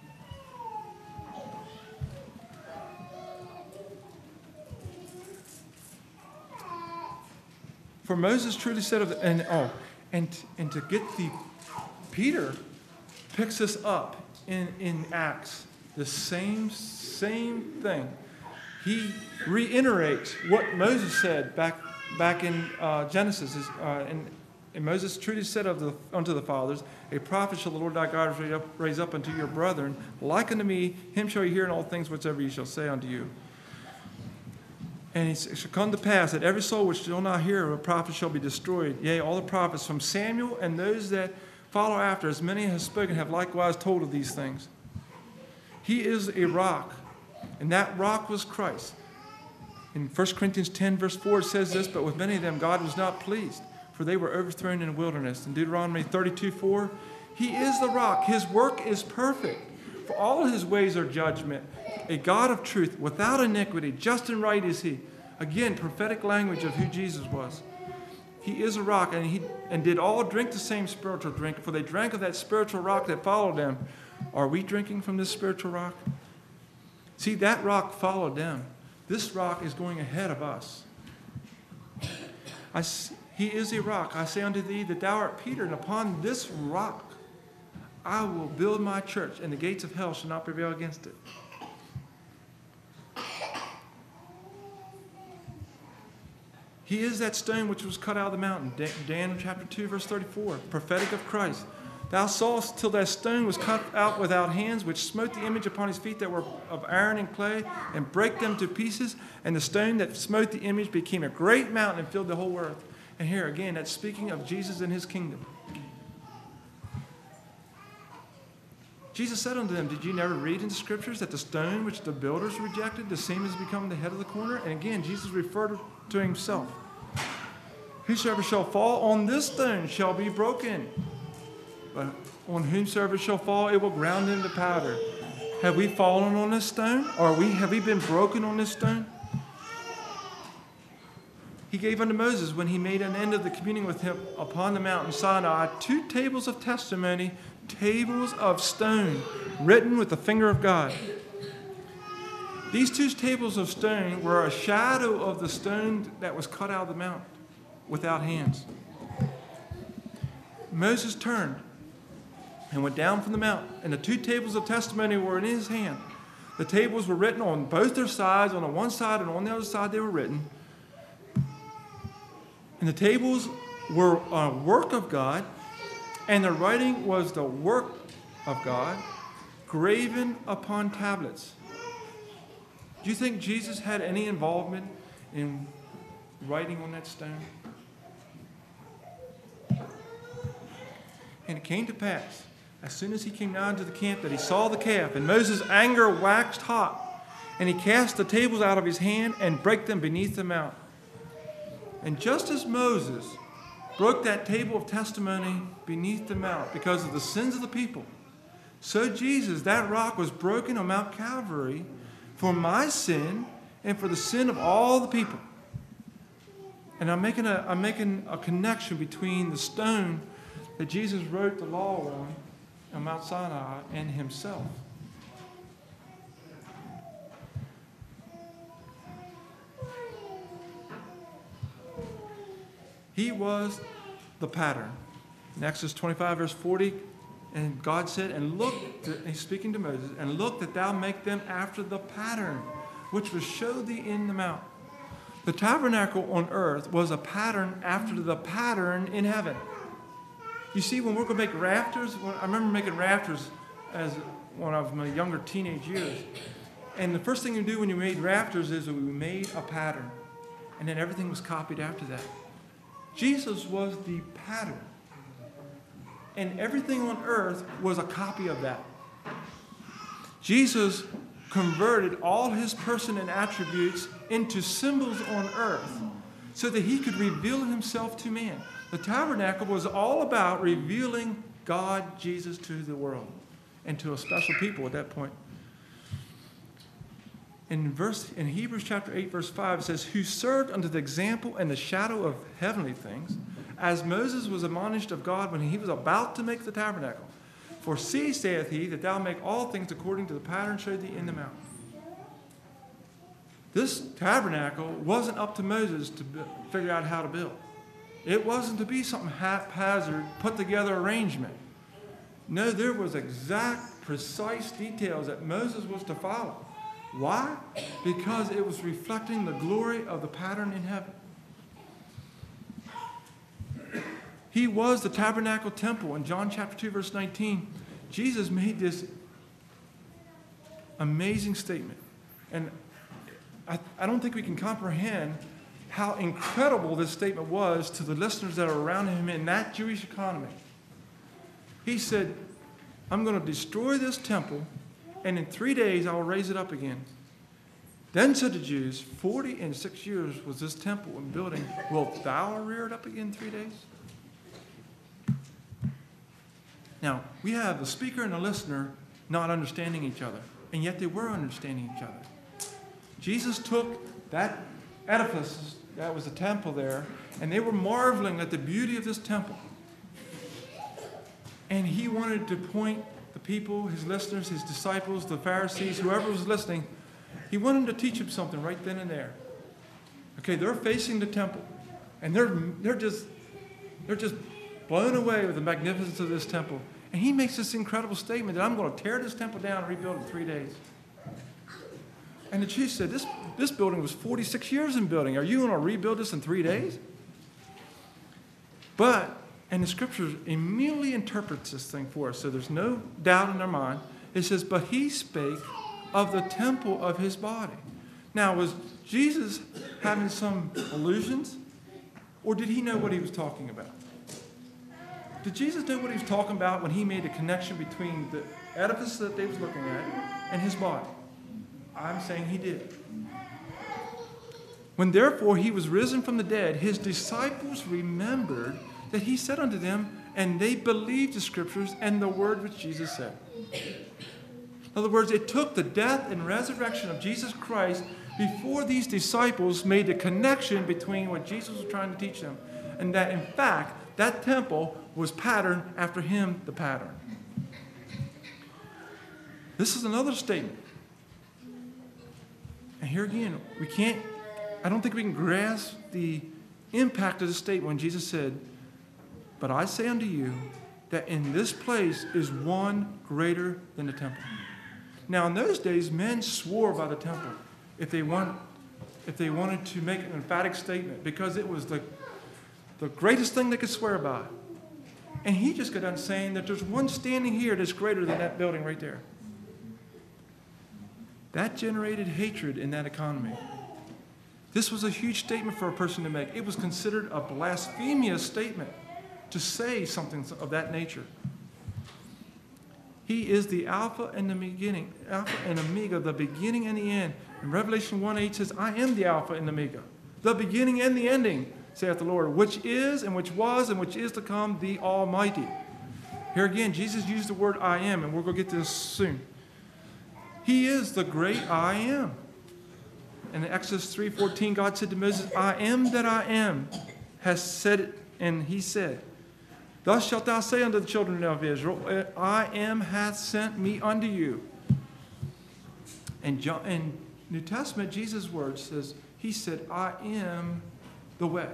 For Moses truly said of the, and oh, and and to get the Peter picks us up in, in Acts, the same same thing. He reiterates what Moses said back back in uh, Genesis. Uh, and, and Moses truly said of the, unto the fathers, a prophet shall the Lord thy God raise up, raise up unto your brethren, like unto me, him shall you hear in all things whatsoever he shall say unto you. And it shall come to pass that every soul which shall not hear of a prophet shall be destroyed. Yea, all the prophets from Samuel and those that follow after, as many as have spoken, have likewise told of these things. He is a rock, and that rock was Christ. In First Corinthians ten, verse four, it says this, but with many of them God was not pleased, for they were overthrown in the wilderness. In Deuteronomy thirty-two, four, he is the rock. His work is perfect, for all his ways are judgment. A God of truth, without iniquity, just and right is he. Again, prophetic language of who Jesus was. He is a rock, and he and did all drink the same spiritual drink, for they drank of that spiritual rock that followed them. Are we drinking from this spiritual rock? See, that rock followed them. This rock is going ahead of us. I, he is a rock. I say unto thee that thou art Peter, and upon this rock I will build my church, and the gates of hell shall not prevail against it. He is that stone which was cut out of the mountain. Daniel chapter two, verse thirty-four, prophetic of Christ. Thou sawest till that stone was cut out without hands, which smote the image upon his feet that were of iron and clay, and brake them to pieces. And the stone that smote the image became a great mountain and filled the whole earth. And here again, that's speaking of Jesus and his kingdom. Jesus said unto them, did you never read in the scriptures that the stone which the builders rejected, the same has become the head of the corner? And again, Jesus referred to himself. Whosoever shall fall on this stone shall be broken. But on whomsoever shall fall, it will ground him to powder. Have we fallen on this stone? Or are we, have we been broken on this stone? He gave unto Moses, when he made an end of the communing with him upon the mountain Sinai, two tables of testimony, tables of stone, written with the finger of God. These two tables of stone were a shadow of the stone that was cut out of the mountain without hands. Moses turned and went down from the mountain, and the two tables of testimony were in his hand. The tables were written on both their sides, on the one side and on the other side they were written. And the tables were a work of God, and the writing was the work of God, graven upon tablets. Do you think Jesus had any involvement in writing on that stone? And it came to pass, as soon as he came down to the camp, that he saw the calf, and Moses' anger waxed hot, and he cast the tables out of his hand and brake them beneath the mount. And just as Moses broke that table of testimony beneath the mount because of the sins of the people, so Jesus, that rock, was broken on Mount Calvary for my sin and for the sin of all the people. And I'm making a, I'm making a connection between the stone that Jesus wrote the law on, on Mount Sinai, and himself. He was the pattern. In Exodus twenty-five, verse forty, and God said, and look, and he's speaking to Moses, and look that thou make them after the pattern, which was showed thee in the mount. The tabernacle on earth was a pattern after the pattern in heaven. You see, when we're going to make rafters, I remember making rafters as one of my younger teenage years. And the first thing you do when you made rafters is we made a pattern. And then everything was copied after that. Jesus was the pattern. And everything on earth was a copy of that. Jesus converted all his person and attributes into symbols on earth so that he could reveal himself to man. The tabernacle was all about revealing God, Jesus, to the world and to a special people at that point. In verse in Hebrews chapter eight, verse five, it says, who served under the example and the shadow of heavenly things, as Moses was admonished of God when he was about to make the tabernacle. For see, saith he, that thou make all things according to the pattern showed thee in the mount. This tabernacle wasn't up to Moses to figure out how to build. It wasn't to be something haphazard, put together arrangement. No, there was exact, precise details that Moses was to follow. Why? Because it was reflecting the glory of the pattern in heaven. He was the tabernacle temple. In John chapter two, verse nineteen, Jesus made this amazing statement. And I, I don't think we can comprehend how incredible this statement was to the listeners that are around him in that Jewish economy. He said, I'm going to destroy this temple, and in three days I will raise it up again. Then said the Jews, forty and six years was this temple and building. Wilt thou rear it up again in three days? Now, we have the speaker and the listener not understanding each other, and yet they were understanding each other. Jesus took that edifice, that was the temple there, and they were marveling at the beauty of this temple. And he wanted to point the people, his listeners, his disciples, the Pharisees, whoever was listening, he wanted to teach them something right then and there. Okay, they're facing the temple, And they're, they're, just, they're just blown away with the magnificence of this temple. And he makes this incredible statement that I'm going to tear this temple down and rebuild it in three days. And the Jews said, this, this building was forty-six years in building. Are you going to rebuild this in three days? But, and the scripture immediately interprets this thing for us, so there's no doubt in our mind. It says, but he spake of the temple of his body. Now, was Jesus having some illusions? Or did he know what he was talking about? Did Jesus know what he was talking about when he made a connection between the edifice that they was looking at and his body? I'm saying he did. When therefore he was risen from the dead, his disciples remembered that he said unto them, and they believed the scriptures and the word which Jesus said. In other words, it took the death and resurrection of Jesus Christ before these disciples made the connection between what Jesus was trying to teach them, and that in fact, that temple was patterned after him, the pattern. This is another statement. And here again, we can't, I don't think we can grasp the impact of the statement when Jesus said, but I say unto you that in this place is one greater than the temple. Now, in those days, men swore by the temple if they want, if they wanted to make an emphatic statement, because it was the, the greatest thing they could swear by. And he just got done saying that there's one standing here that's greater than that building right there. That generated hatred in that economy. This was a huge statement for a person to make. It was considered a blasphemous statement to say something of that nature. He is the Alpha and the beginning, Alpha and Omega, the beginning and the end. And Revelation one eight says, I am the Alpha and the Omega, the beginning and the ending, saith the Lord, which is and which was and which is to come, the Almighty. Here again, Jesus used the word I am, and we're going to get to this soon. He is the great I am. In Exodus three fourteen, God said to Moses, I am that I am, has said it, and he said, thus shalt thou say unto the children of Israel, I am hath sent me unto you. And John, in New Testament, Jesus' word says, he said, I am the way.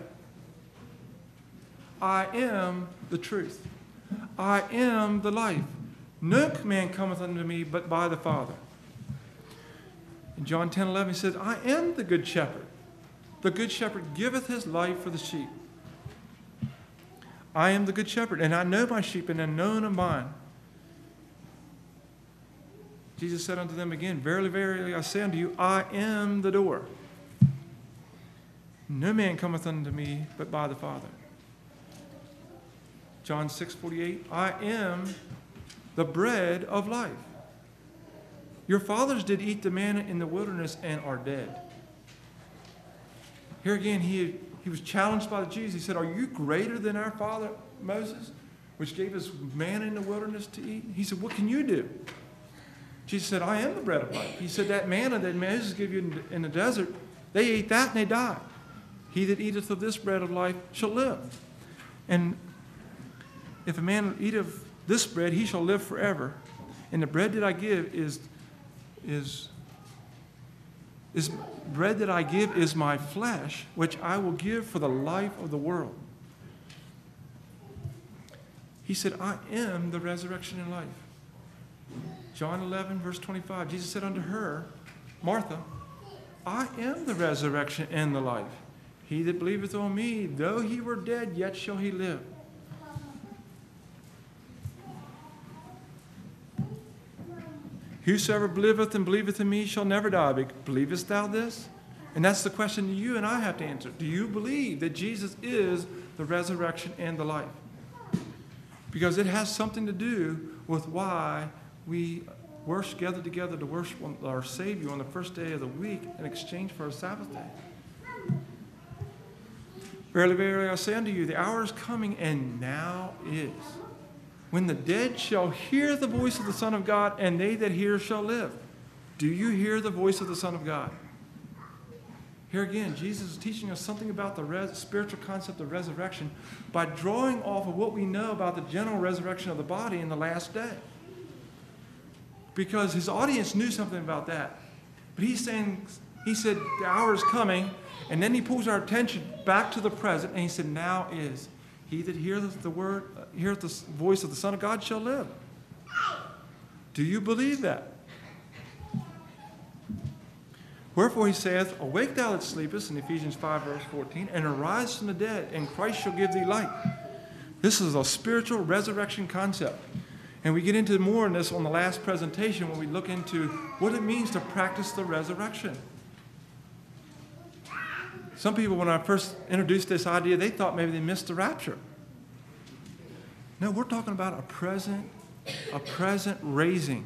I am the truth. I am the life. No man cometh unto me but by the Father. In John ten eleven, he says, I am the good shepherd. The good shepherd giveth his life for the sheep. I am the good shepherd, and I know my sheep, and am known of mine. Jesus said unto them again, verily, verily, I say unto you, I am the door. No man cometh unto me but by the Father. John six forty-eight, I am the bread of life. Your fathers did eat the manna in the wilderness and are dead. Here again, he, he was challenged by the Jews. He said, are you greater than our father Moses, which gave us manna in the wilderness to eat? He said, what can you do? Jesus said, I am the bread of life. He said, that manna that Moses gave you in, in the desert, they ate that and they died. He that eateth of this bread of life shall live. And if a man eat of this bread, he shall live forever. And the bread that I give is, is, is bread that I give is my flesh, which I will give for the life of the world. He said, I am the resurrection and life. John eleven, verse twenty-five, Jesus said unto her, Martha, I am the resurrection and the life. He that believeth on me, though he were dead, yet shall he live. Whosoever liveth and believeth in me shall never die. Believest thou this? And that's the question you and I have to answer. Do you believe that Jesus is the resurrection and the life? Because it has something to do with why we worship, gather together to worship our Savior on the first day of the week in exchange for a Sabbath day. Verily, verily, I say unto you, the hour is coming, and now is, when the dead shall hear the voice of the Son of God, and they that hear shall live. Do you hear the voice of the Son of God? Here again, Jesus is teaching us something about the res- spiritual concept of resurrection by drawing off of what we know about the general resurrection of the body in the last day. Because his audience knew something about that. But he's saying He said, the hour is coming. And then he pulls our attention back to the present, and he said, now is. He that heareth the word, uh, heareth the voice of the Son of God shall live. Do you believe that? Wherefore he saith, awake thou that sleepest, in Ephesians five, verse fourteen, and arise from the dead, and Christ shall give thee light. This is a spiritual resurrection concept. And we get into more in this on the last presentation when we look into what it means to practice the resurrection. Some people, when I first introduced this idea, they thought maybe they missed the rapture. No, we're talking about a present, a present raising.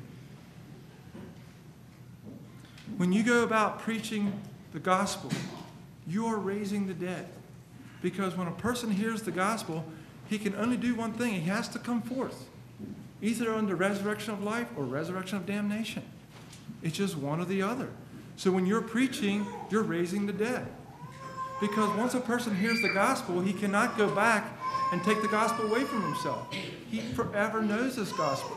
When you go about preaching the gospel, you are raising the dead. Because when a person hears the gospel, he can only do one thing. He has to come forth, either under resurrection of life or resurrection of damnation. It's just one or the other. So when you're preaching, you're raising the dead. Because once a person hears the gospel, he cannot go back and take the gospel away from himself. He forever knows this gospel.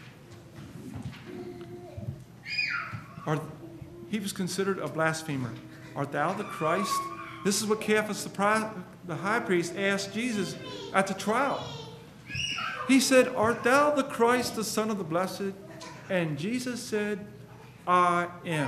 Are, he was considered a blasphemer. Art thou the Christ? This is what Caiaphas, the, pri- the high priest, asked Jesus at the trial. He said, art thou the Christ, the Son of the Blessed? And Jesus said, I am.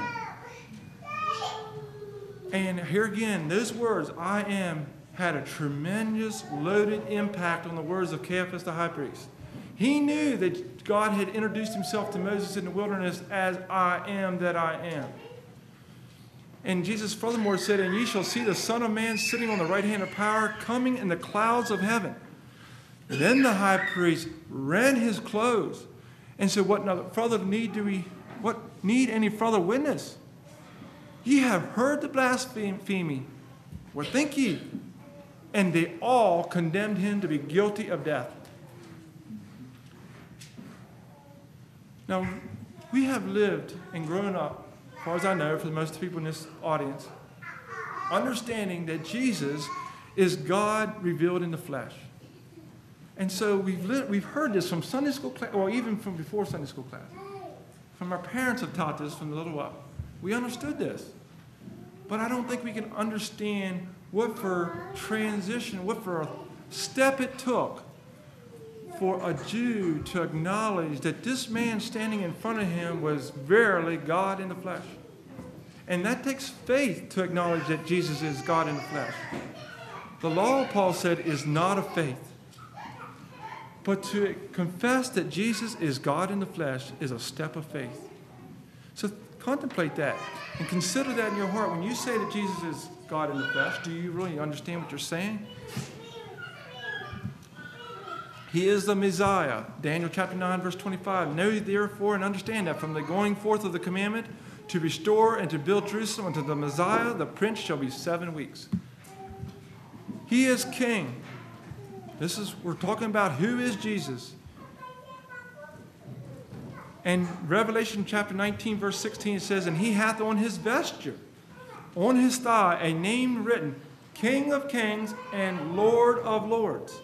And here again, those words, I am, had a tremendous loaded impact on the words of Caiaphas the high priest. He knew that God had introduced himself to Moses in the wilderness as I am that I am. And Jesus furthermore said, and ye shall see the Son of Man sitting on the right hand of power, coming in the clouds of heaven. Then the high priest rent his clothes and said, what further need do we, what need any further witness? Ye have heard the blasphemy. What think ye? And they all condemned him to be guilty of death. Now, we have lived and grown up, as far as I know, for most people in this audience, understanding that Jesus is God revealed in the flesh. And so we've, lived, we've heard this from Sunday school class, or even from before Sunday school class. From our parents have taught this from the little up. We understood this. But I don't think we can understand what for transition, what for a step it took for a Jew to acknowledge that this man standing in front of him was verily God in the flesh. And that takes faith to acknowledge that Jesus is God in the flesh. The law, Paul said, is not of faith. But to confess that Jesus is God in the flesh is a step of faith. So contemplate that and consider that in your heart. When you say that Jesus is God in the flesh, do you really understand what you're saying? He is the Messiah. Daniel chapter nine, verse twenty-five. Know therefore and understand that from the going forth of the commandment to restore and to build Jerusalem unto the Messiah, the prince shall be seven weeks. He is king. This is, we're talking about who is Jesus. And Revelation chapter nineteen, verse sixteen says, and he hath on his vesture, on his thigh, a name written, King of Kings and Lord of Lords.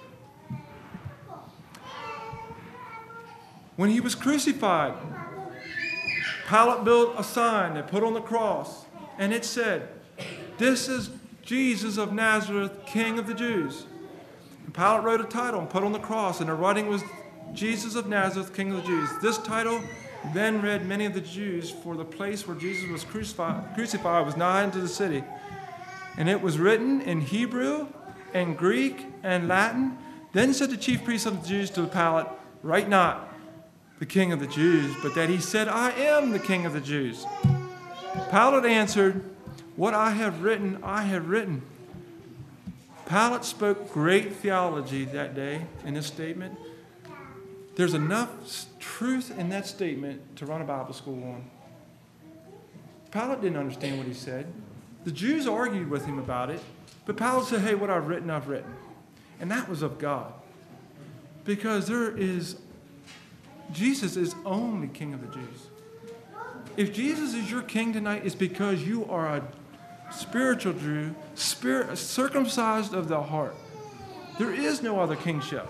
When he was crucified, Pilate built a sign and put on the cross, and it said, this is Jesus of Nazareth, King of the Jews. And Pilate wrote a title and put on the cross, and the writing was Jesus of Nazareth, King of the Jews. This title then read many of the Jews, for the place where Jesus was crucified, crucified was nigh unto the city. And it was written in Hebrew and Greek and Latin. Then said the chief priests of the Jews to Pilate, write not the King of the Jews, but that he said, I am the King of the Jews. Pilate answered, what I have written, I have written. Pilate spoke great theology that day in this statement. There's enough truth in that statement to run a Bible school on. Pilate didn't understand what he said. The Jews argued with him about it, but Pilate said, hey, what I've written, I've written. And that was of God. Because there is, Jesus is only King of the Jews. If Jesus is your king tonight, it's because you are a spiritual Jew, spirit, circumcised of the heart. There is no other kingship.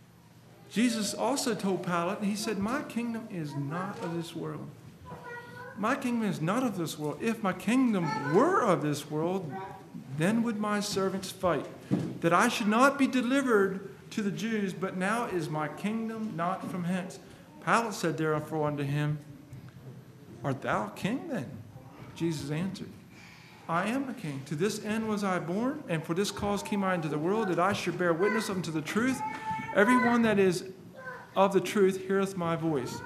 Jesus also told Pilate, he said, my kingdom is not of this world. my kingdom is not of this world. If my kingdom were of this world, then would my servants fight, that I should not be delivered to the Jews, but now is my kingdom not from hence. Pilate said therefore unto him, Art thou king then? Jesus answered, I am a king. To this end was I born, and for this cause came I into the world, that I should bear witness unto the truth. Everyone that is of the truth heareth my voice.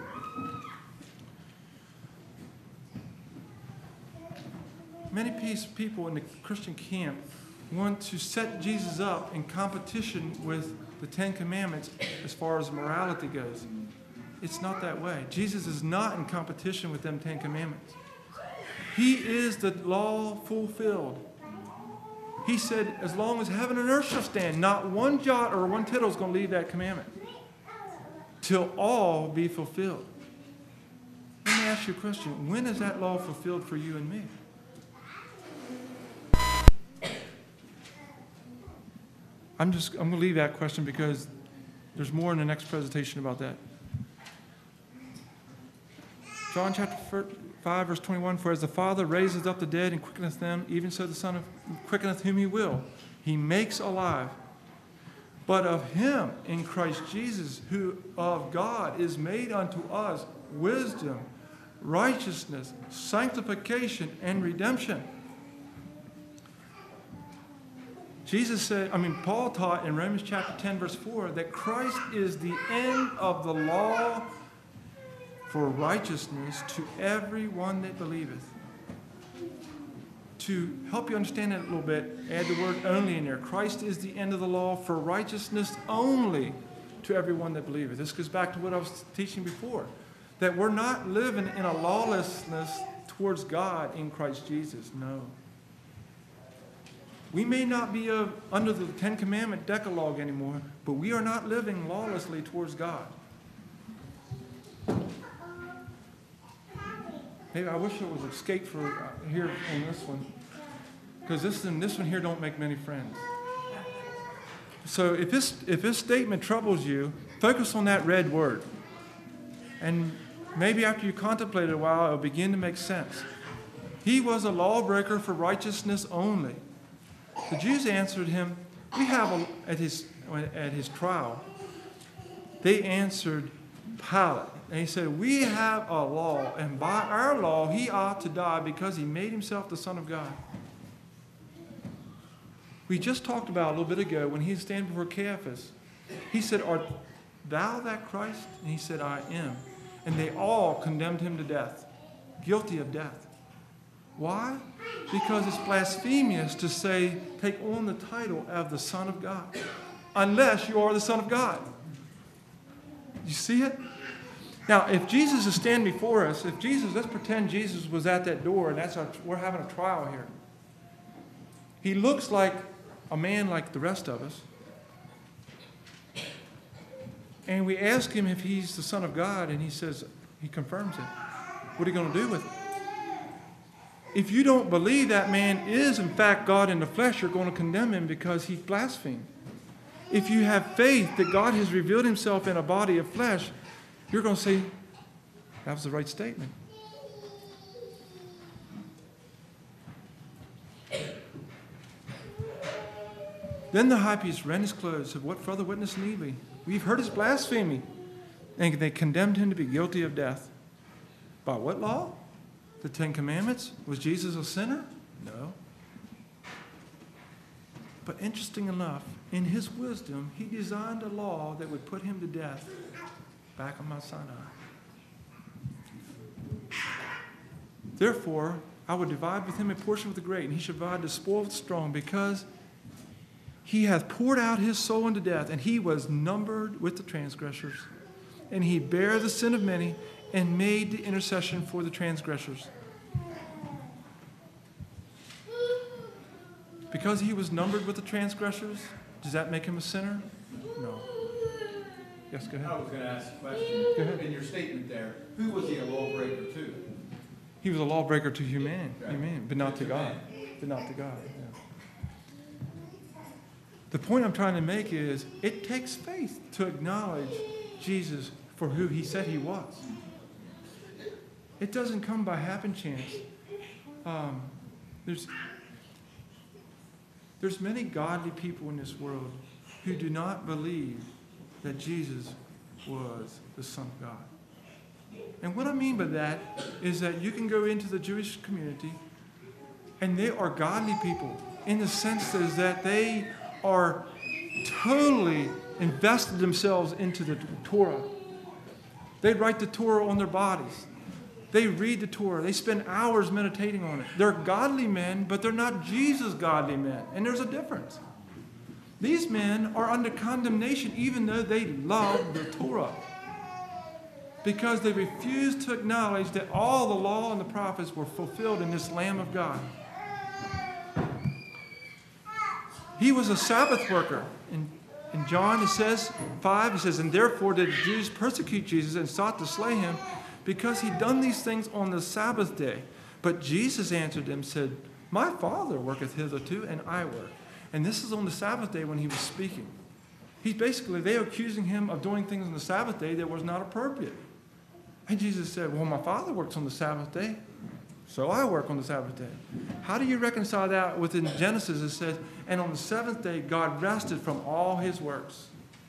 Many people in the Christian camp want to set Jesus up in competition with the Ten Commandments as far as morality goes. It's not that way. Jesus is not in competition with them Ten Commandments. He is the law fulfilled. He said, as long as heaven and earth shall stand, not one jot or one tittle is going to leave that commandment till all be fulfilled. Let me ask you a question. When is that law fulfilled for you and me? I'm just, I'm going to leave that question because there's more in the next presentation about that. John chapter five, verse twenty-one, For as the Father raiseth up the dead and quickeneth them, even so the Son of quickeneth whom he will. He makes alive. But of him in Christ Jesus, who of God is made unto us wisdom, righteousness, sanctification, and redemption. Jesus said, I mean, Paul taught in Romans chapter ten, verse four, that Christ is the end of the law for righteousness to everyone that believeth. To help you understand that a little bit, add the word only in there. Christ is the end of the law for righteousness only to everyone that believeth. This goes back to what I was teaching before, that we're not living in a lawlessness towards God in Christ Jesus. No. We may not be uh, under the Ten Commandment Decalogue anymore, but we are not living lawlessly towards God. Maybe I wish it was escape for uh, here on this one, because this one, this one here don't make many friends. So if this if this statement troubles you, focus on that red word, and maybe after you contemplate it a while, it'll begin to make sense. He was a lawbreaker for righteousness only. The Jews answered him, we have a, at his at his trial, they answered Pilate. And he said, we have a law, and by our law he ought to die because he made himself the Son of God. We just talked about a little bit ago when he was standing before Caiaphas. He said, art thou that Christ? And he said, I am. And they all condemned him to death, guilty of death. Why? Because it's blasphemous to say, take on the title of the Son of God, unless you are the Son of God. You see it? Now, if Jesus is standing before us, if Jesus, let's pretend Jesus was at that door, and that's our, we're having a trial here. He looks like a man like the rest of us. And we ask him if he's the Son of God, and he says, he confirms it. What are you going to do with it? If you don't believe that man is, in fact, God in the flesh, you're going to condemn him because he blasphemed. If you have faith that God has revealed himself in a body of flesh, you're going to say, that was the right statement. Then the high priest rent his clothes, said, what further witness need we? We've heard his blasphemy. And they condemned him to be guilty of death. By what law? The Ten Commandments? Was Jesus a sinner? No. But interesting enough, in his wisdom, he designed a law that would put him to death back on Mount Sinai. Therefore, I would divide with him a portion with the great, and he should divide the spoil with the strong, because he hath poured out his soul unto death, and he was numbered with the transgressors. And he bare the sin of many, and made the intercession for the transgressors. Because he was numbered with the transgressors, does that make him a sinner? No. Yes, go ahead. I was going to ask a question. Go ahead. In your statement there, who was he a lawbreaker to? He was a lawbreaker to human, Okay. human, but not to To God. man. But not to God. Yeah. The point I'm trying to make is it takes faith to acknowledge Jesus for who he said he was. It doesn't come by happen chance. Um, there's, there's many godly people in this world who do not believe that Jesus was the Son of God. And what I mean by that is that you can go into the Jewish community and they are godly people in the sense is that they are totally invested themselves into the Torah. They write the Torah on their bodies. They read the Torah. They spend hours meditating on it. They're godly men, but they're not Jesus godly men. And there's a difference. These men are under condemnation even though they love the Torah, because they refuse to acknowledge that all the law and the prophets were fulfilled in this Lamb of God. He was a Sabbath worker. In, in John, it says, five, it says, and therefore did the Jews persecute Jesus and sought to slay him, because he'd done these things on the Sabbath day. But Jesus answered them, said, my Father worketh hitherto, and I work. And this is on the Sabbath day when he was speaking. He basically, they were accusing him of doing things on the Sabbath day that was not appropriate. And Jesus said, well, my Father works on the Sabbath day, so I work on the Sabbath day. How do you reconcile that within Genesis? It says, and on the seventh day, God rested from all his works.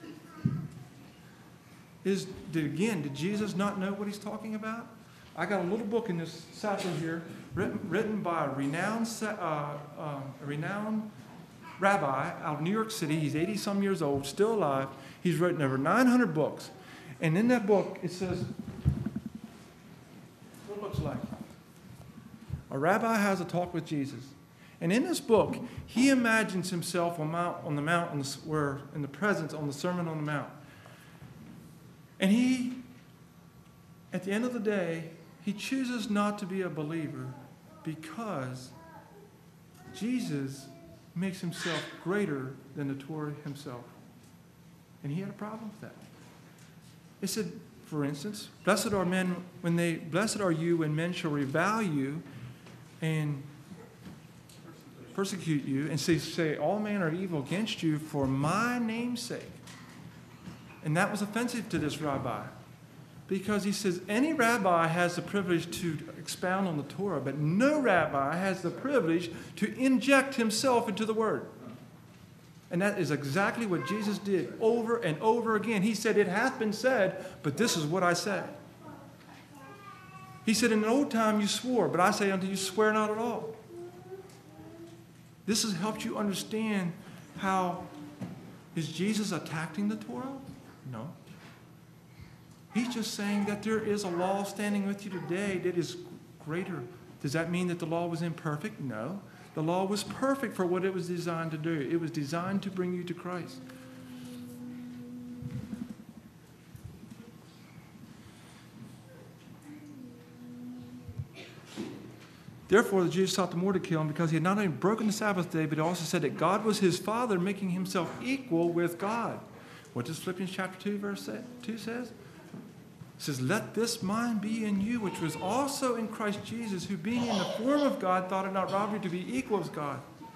Is, did, again, did Jesus not know what he's talking about? I got a little book in this satchel here written, written by a renowned, uh, uh, a renowned rabbi out of New York City. He's eighty-some years old, still alive. He's written over nine hundred books. And in that book, it says, what it looks like. A rabbi has a talk with Jesus. And in this book, he imagines himself on, Mount, on the mountain, where in the presence on the Sermon on the Mount. And he, at the end of the day, he chooses not to be a believer because Jesus makes himself greater than the Torah himself. And he had a problem with that. It said, for instance, blessed are men when they blessed are you when men shall revile you and persecute you and say, say all manner of evil against you for my name's sake. And that was offensive to this rabbi, because he says any rabbi has the privilege to expound on the Torah, but no rabbi has the privilege to inject himself into the Word. And that is exactly what Jesus did over and over again. He said, it hath been said, but this is what I say. He said, in the old time you swore, but I say unto you, swear not at all. This has helped you understand how, is Jesus attacking the Torah? No. He's just saying that there is a law standing with you today that is greater. Does that mean that the law was imperfect? No. The law was perfect for what it was designed to do. It was designed to bring you to Christ. Therefore, the Jews sought the more to kill him because he had not only broken the Sabbath day, but he also said that God was his Father, making himself equal with God. What does Philippians chapter two, verse two says? It says, let this mind be in you, which was also in Christ Jesus, who being in the form of God, thought it not robbery to be equal with God.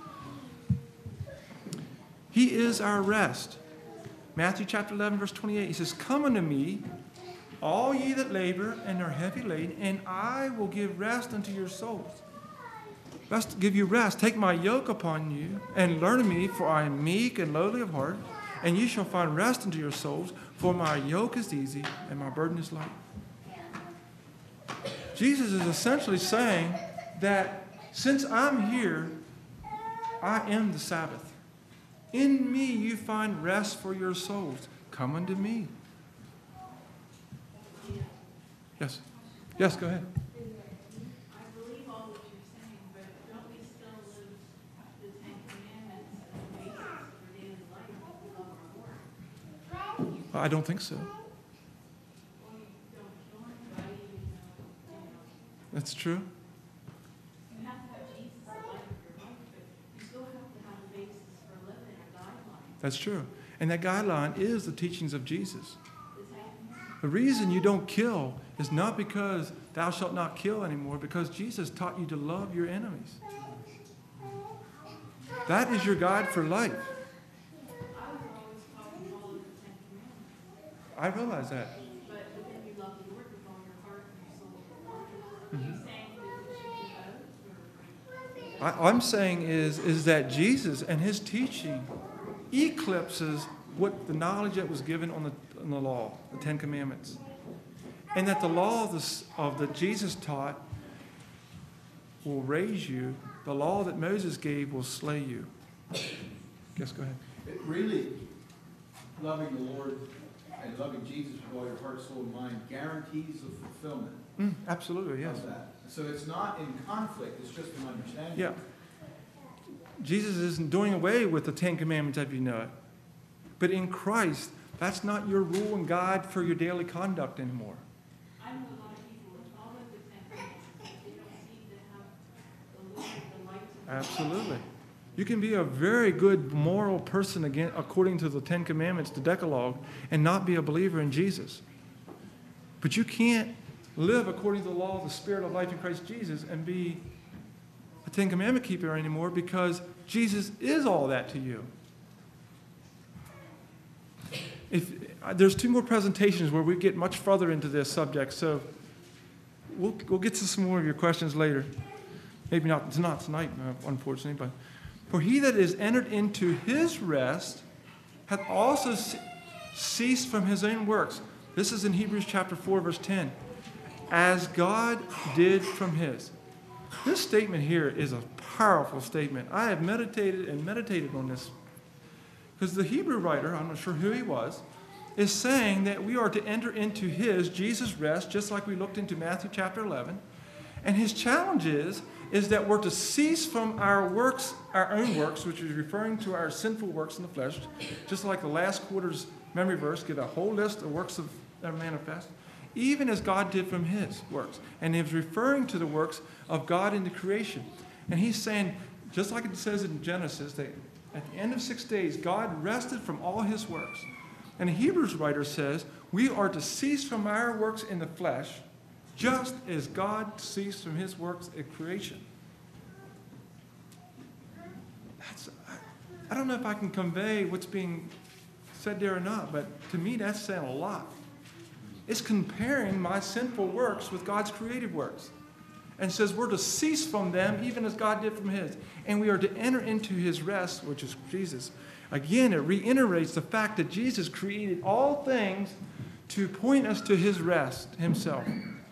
He is our rest. Matthew chapter eleven, verse twenty-eight, he says, come unto me, all ye that labor and are heavy laden, and I will give rest unto your souls. Rest, give you rest. Take my yoke upon you, and learn of me, for I am meek and lowly of heart, and ye shall find rest unto your souls, for my yoke is easy and my burden is light. Jesus is essentially saying that since I'm here, I am the Sabbath. In me you find rest for your souls. Come unto me. Yes. Yes, go ahead. I believe all what you're saying, but don't we still lose the Ten Commandments and the basics for daily life if we love our Lord? I don't think so. Well, you don't kill anybody, you know, you know. That's true. You have to have Jesus as the life of your life, but you still have to have a basis for living, a guideline. That's true. And that guideline is the teachings of Jesus. The Ten Commandments. The reason you don't kill is not because thou shalt not kill anymore, because Jesus taught you to love your enemies. That is your guide for life. I was always taught to follow the Ten Commandments, I realize that. but then you love the Lord with all your heart and your soul and your mind. I, I'm saying is, is that Jesus and his teaching eclipses what the knowledge that was given on the, on the law, the Ten Commandments. And that the law of, the, of that Jesus taught will raise you. The law that Moses gave will slay you. Yes, go ahead. It really, loving the Lord and loving Jesus with all your heart, soul, and mind guarantees the fulfillment Mm, absolutely, yes. of that. So it's not in conflict, it's just an understanding. Yeah. Jesus isn't doing away with the Ten Commandments as you know it. But in Christ, that's not your rule and guide for your daily conduct anymore. I know a lot of people that follow the Ten Commandments, but they don't seem to have the Lord, the light of Absolutely. You can be a very good moral person again, according to the Ten Commandments, the Decalogue, and not be a believer in Jesus. But you can't live according to the law of the Spirit of life in Christ Jesus and be a Ten Commandment keeper anymore, because Jesus is all that to you. If uh, there's two more presentations where we get much further into this subject, so we'll we'll get to some more of your questions later. Maybe not, not tonight, uh, unfortunately, but for he that is entered into his rest hath also ce- ceased from his own works. This is in Hebrews chapter four, verse ten. As God did from his. This statement here is a powerful statement. I have meditated and meditated on this, because the Hebrew writer, I'm not sure who he was, is saying that we are to enter into his, Jesus' rest, just like we looked into Matthew chapter eleven. And his challenge is, is that we're to cease from our works, our own works, which is referring to our sinful works in the flesh, just like the last quarter's memory verse, give a whole list of works of, that are manifest, even as God did from his works. And he was referring to the works of God in the creation. And he's saying, just like it says in Genesis, that at the end of six days, God rested from all his works. And the Hebrews writer says, we are to cease from our works in the flesh, just as God ceased from his works at creation. That's, I, I don't know if I can convey what's being said there or not, but to me that's saying a lot. It's comparing my sinful works with God's creative works. And says we're to cease from them even as God did from his. And we are to enter into his rest, which is Jesus. Again, it reiterates the fact that Jesus created all things to point us to his rest himself.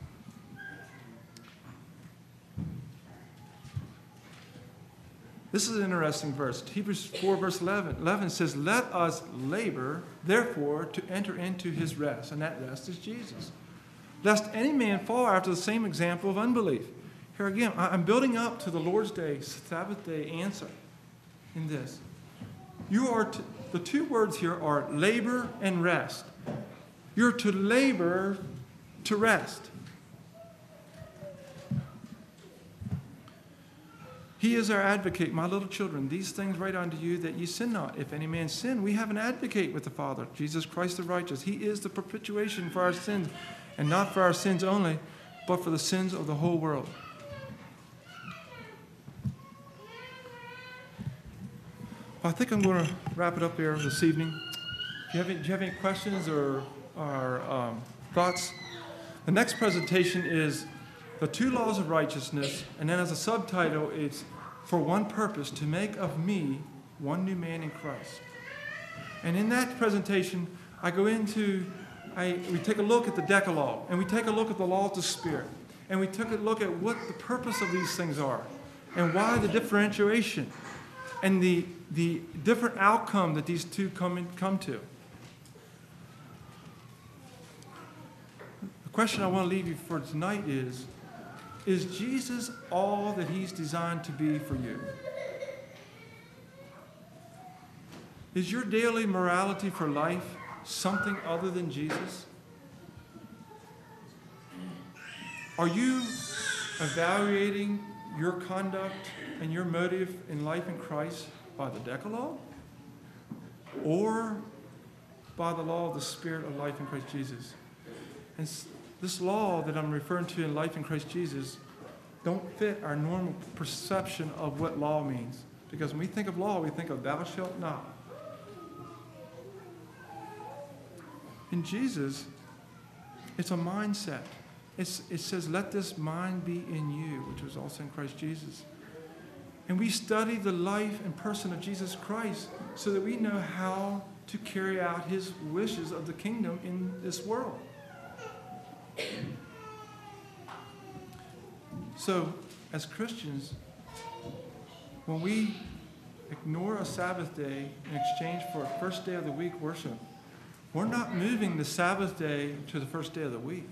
This is an interesting verse. Hebrews four, verse eleven, eleven says, let us labor, therefore, to enter into his rest. And that rest is Jesus. Lest any man fall after the same example of unbelief. Here again, I'm building up to the Lord's Day, Sabbath day answer in this. You are to, the two words here are labor and rest. You're to labor to rest. He is our advocate, my little children. These things write unto you that ye sin not. If any man sin, we have an advocate with the Father, Jesus Christ the righteous. He is the propitiation for our sins, and not for our sins only, but for the sins of the whole world. I think I'm going to wrap it up here this evening. Do you have any, do you have any questions or, or um, thoughts? The next presentation is the two laws of righteousness, and then as a subtitle, it's for one purpose, to make of me one new man in Christ. And in that presentation, I go into, I, we take a look at the Decalogue, and we take a look at the law of the Spirit, and we took a look at what the purpose of these things are, and why the differentiation, and the, the different outcome that these two come, in, come to. The question I want to leave you for tonight is, is Jesus all that he's designed to be for you? Is your daily morality for life something other than Jesus? Are you evaluating your conduct and your motive in life in Christ by the Decalogue? Or by the law of the Spirit of life in Christ Jesus? And this law that I'm referring to in life in Christ Jesus don't fit our normal perception of what law means. Because when we think of law, we think of thou shalt not. In Jesus, it's a mindset. It's, it says, let this mind be in you, which was also in Christ Jesus. And we study the life and person of Jesus Christ so that we know how to carry out his wishes of the kingdom in this world. So, as Christians, when we ignore a Sabbath day in exchange for a first day of the week worship, we're not moving the Sabbath day to the first day of the week.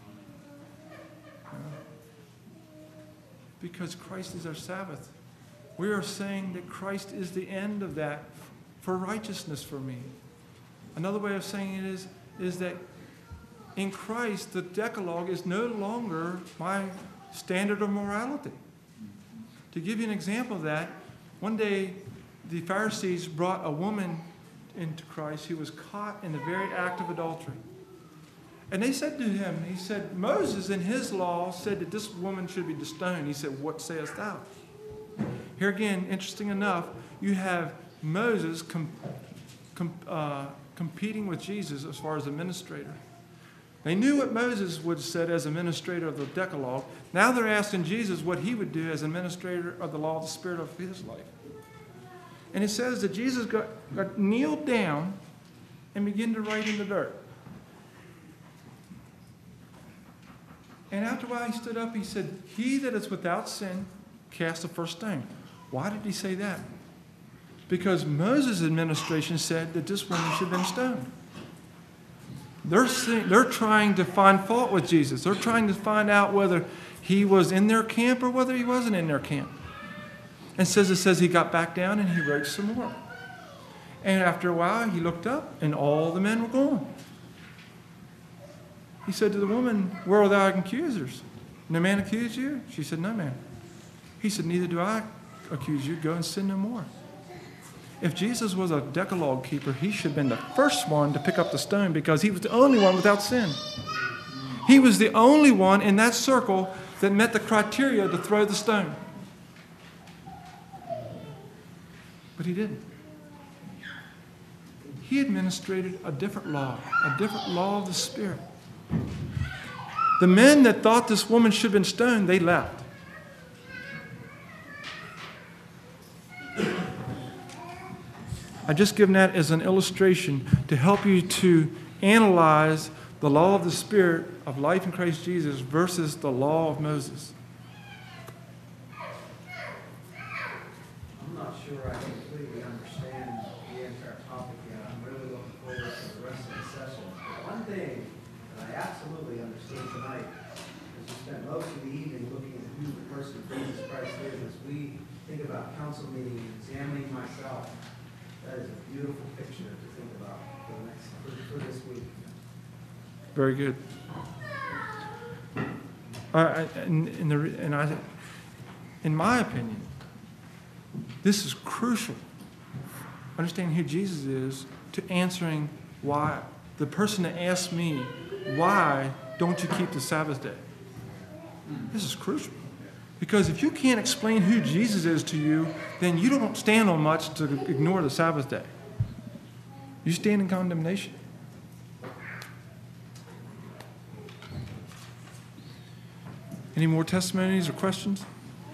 Because Christ is our Sabbath. We are saying that Christ is the end of that for righteousness for me. Another way of saying it is, is that in Christ, the Decalogue is no longer my standard of morality. To give you an example of that, one day the Pharisees brought a woman into Christ who was caught in the very act of adultery. And they said to him, he said, Moses in his law said that this woman should be stoned. He said, what sayest thou? Here again, interesting enough, you have Moses com, com, uh, competing with Jesus as far as administrator. They knew what Moses would have said as administrator of the Decalogue. Now they're asking Jesus what he would do as administrator of the law of the Spirit of his life. And it says that Jesus got, got kneeled down and began to write in the dirt. And after a while he stood up, he said, he that is without sin, cast the first stone. Why did he say that? Because Moses' administration said that this woman should have been stoned. They're, saying, they're trying to find fault with Jesus. They're trying to find out whether he was in their camp or whether he wasn't in their camp. And says it says he got back down and he wrote some more. And after a while he looked up and all the men were gone. He said to the woman, where are thy accusers? No man accused you? She said, no man. He said, neither do I accuse you. Go and sin no more. If Jesus was a Decalogue keeper, he should have been the first one to pick up the stone because he was the only one without sin. He was the only one in that circle that met the criteria to throw the stone. But he didn't. He administrated a different law, a different law of the Spirit. The men that thought this woman should have been stoned, they left. I've just given that as an illustration to help you to analyze the law of the Spirit of life in Christ Jesus versus the law of Moses. I'm not sure I completely understand the entire topic yet. I'm really looking forward to the rest of the session. But one thing that I absolutely understand tonight is we spent most of the evening looking at who the person of Jesus Christ is as we think about council meeting and examining myself. That is a beautiful picture to think about for, the next, for, for this week. Very good. Uh, and, and, the, and I, in my opinion, this is crucial. Understanding who Jesus is to answering why. The person that asked me, why don't you keep the Sabbath day? This is crucial. Because if you can't explain who Jesus is to you, then you don't stand on much to ignore the Sabbath day. You stand in condemnation. Any more testimonies or questions?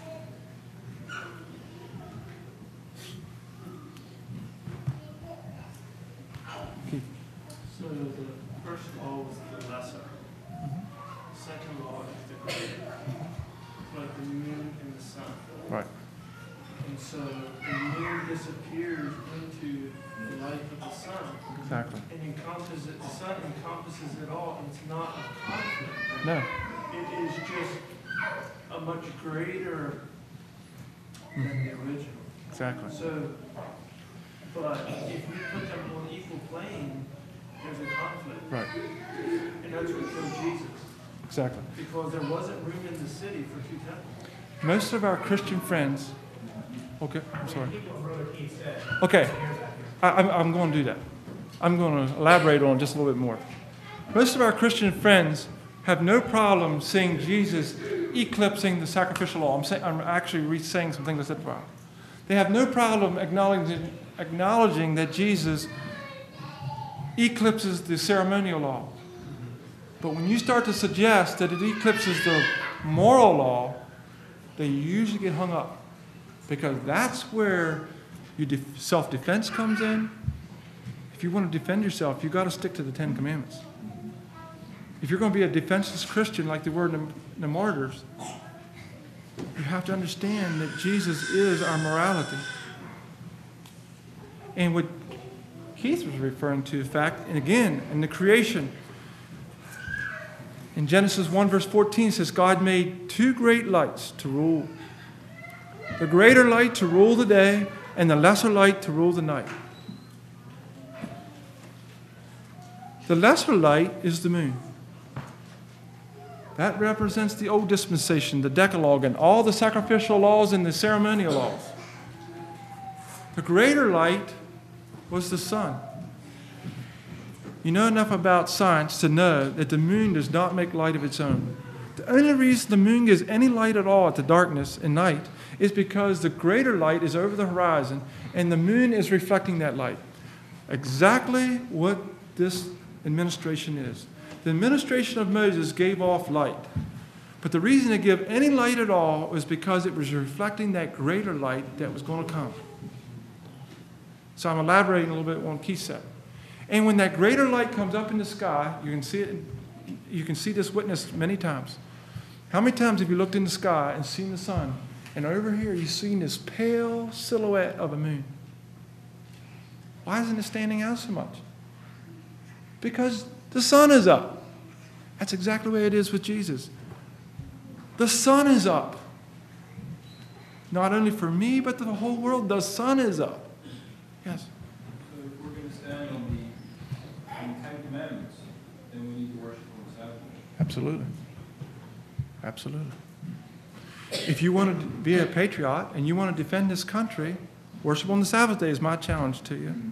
Okay. So the first law was the lesser. The second law is the greater. Like the moon and the sun. Right. And so the moon disappears into the light of the sun. Exactly. And encompasses it, the sun encompasses it all. It's not a conflict. No. It is just a much greater than the original. Exactly. So, but if you put them on equal plane, there's a conflict. Right. And that's what killed Jesus. Exactly. Because there wasn't room in the city for two temples. Most of our Christian friends. Okay, I'm sorry. Okay, I, I'm, I'm going to do that. I'm going to elaborate on it just a little bit more. Most of our Christian friends have no problem seeing Jesus eclipsing the sacrificial law. I'm, say, I'm actually re-saying some things I said before. They have no problem acknowledging, acknowledging that Jesus eclipses the ceremonial law. But when you start to suggest that it eclipses the moral law, they usually get hung up. because that's where your def- self-defense comes in. If you want to defend yourself, you've got to stick to the Ten Commandments. If you're going to be a defenseless Christian like they were in the, in the martyrs, you have to understand that Jesus is our morality. And what Keith was referring to, in fact, and again, in the creation, in Genesis one verse fourteen, it says, God made two great lights to rule. The greater light to rule the day, and the lesser light to rule the night. The lesser light is the moon. That represents the old dispensation, the Decalogue, and all the sacrificial laws and the ceremonial laws. The greater light was the sun. You know enough about science to know that the moon does not make light of its own. The only reason the moon gives any light at all at the darkness and night is because the greater light is over the horizon and the moon is reflecting that light. Exactly what this administration is. The administration of Moses gave off light. But the reason it gave any light at all was because it was reflecting that greater light that was going to come. So I'm elaborating a little bit on what Keith said. And when that greater light comes up in the sky, you can see it, you can see this witnessed many times. How many times have you looked in the sky and seen the sun? And over here you've seen this pale silhouette of a moon. Why isn't it standing out so much? Because the sun is up. That's exactly the way it is with Jesus. The sun is up. Not only for me, but the whole world. The sun is up. Yes? So if we're going to stand on the, on the Ten Commandments, then we need to worship on the Sabbath day. Absolutely. Absolutely. If you want to be a patriot and you want to defend this country, worship on the Sabbath day is my challenge to you.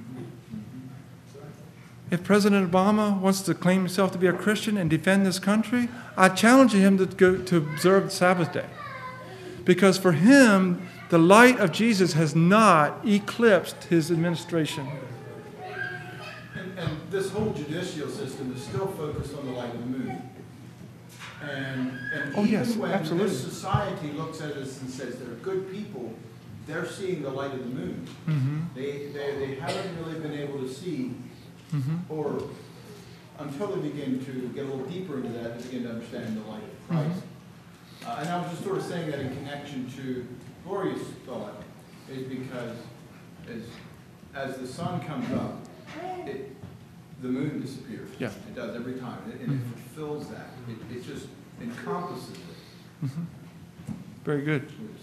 If President Obama wants to claim himself to be a Christian and defend this country, I challenge him to go to observe the Sabbath day. Because for him, the light of Jesus has not eclipsed his administration. And, and this whole judicial system is still focused on the light of the moon. And, and Oh, even yes, when absolutely. this society looks at us and says they're good people, they're seeing the light of the moon. Mm-hmm. They, they, they haven't really been able to see, Mm-hmm. or until they begin to get a little deeper into that, they begin to understand the light of Christ. Uh, and I was just sort of saying that in connection to Gloria's thought, is because as, as the sun comes up, it, the moon disappears. Yeah. It does every time, and it, and it fulfills that. It, it just encompasses it. Mm-hmm. Very good.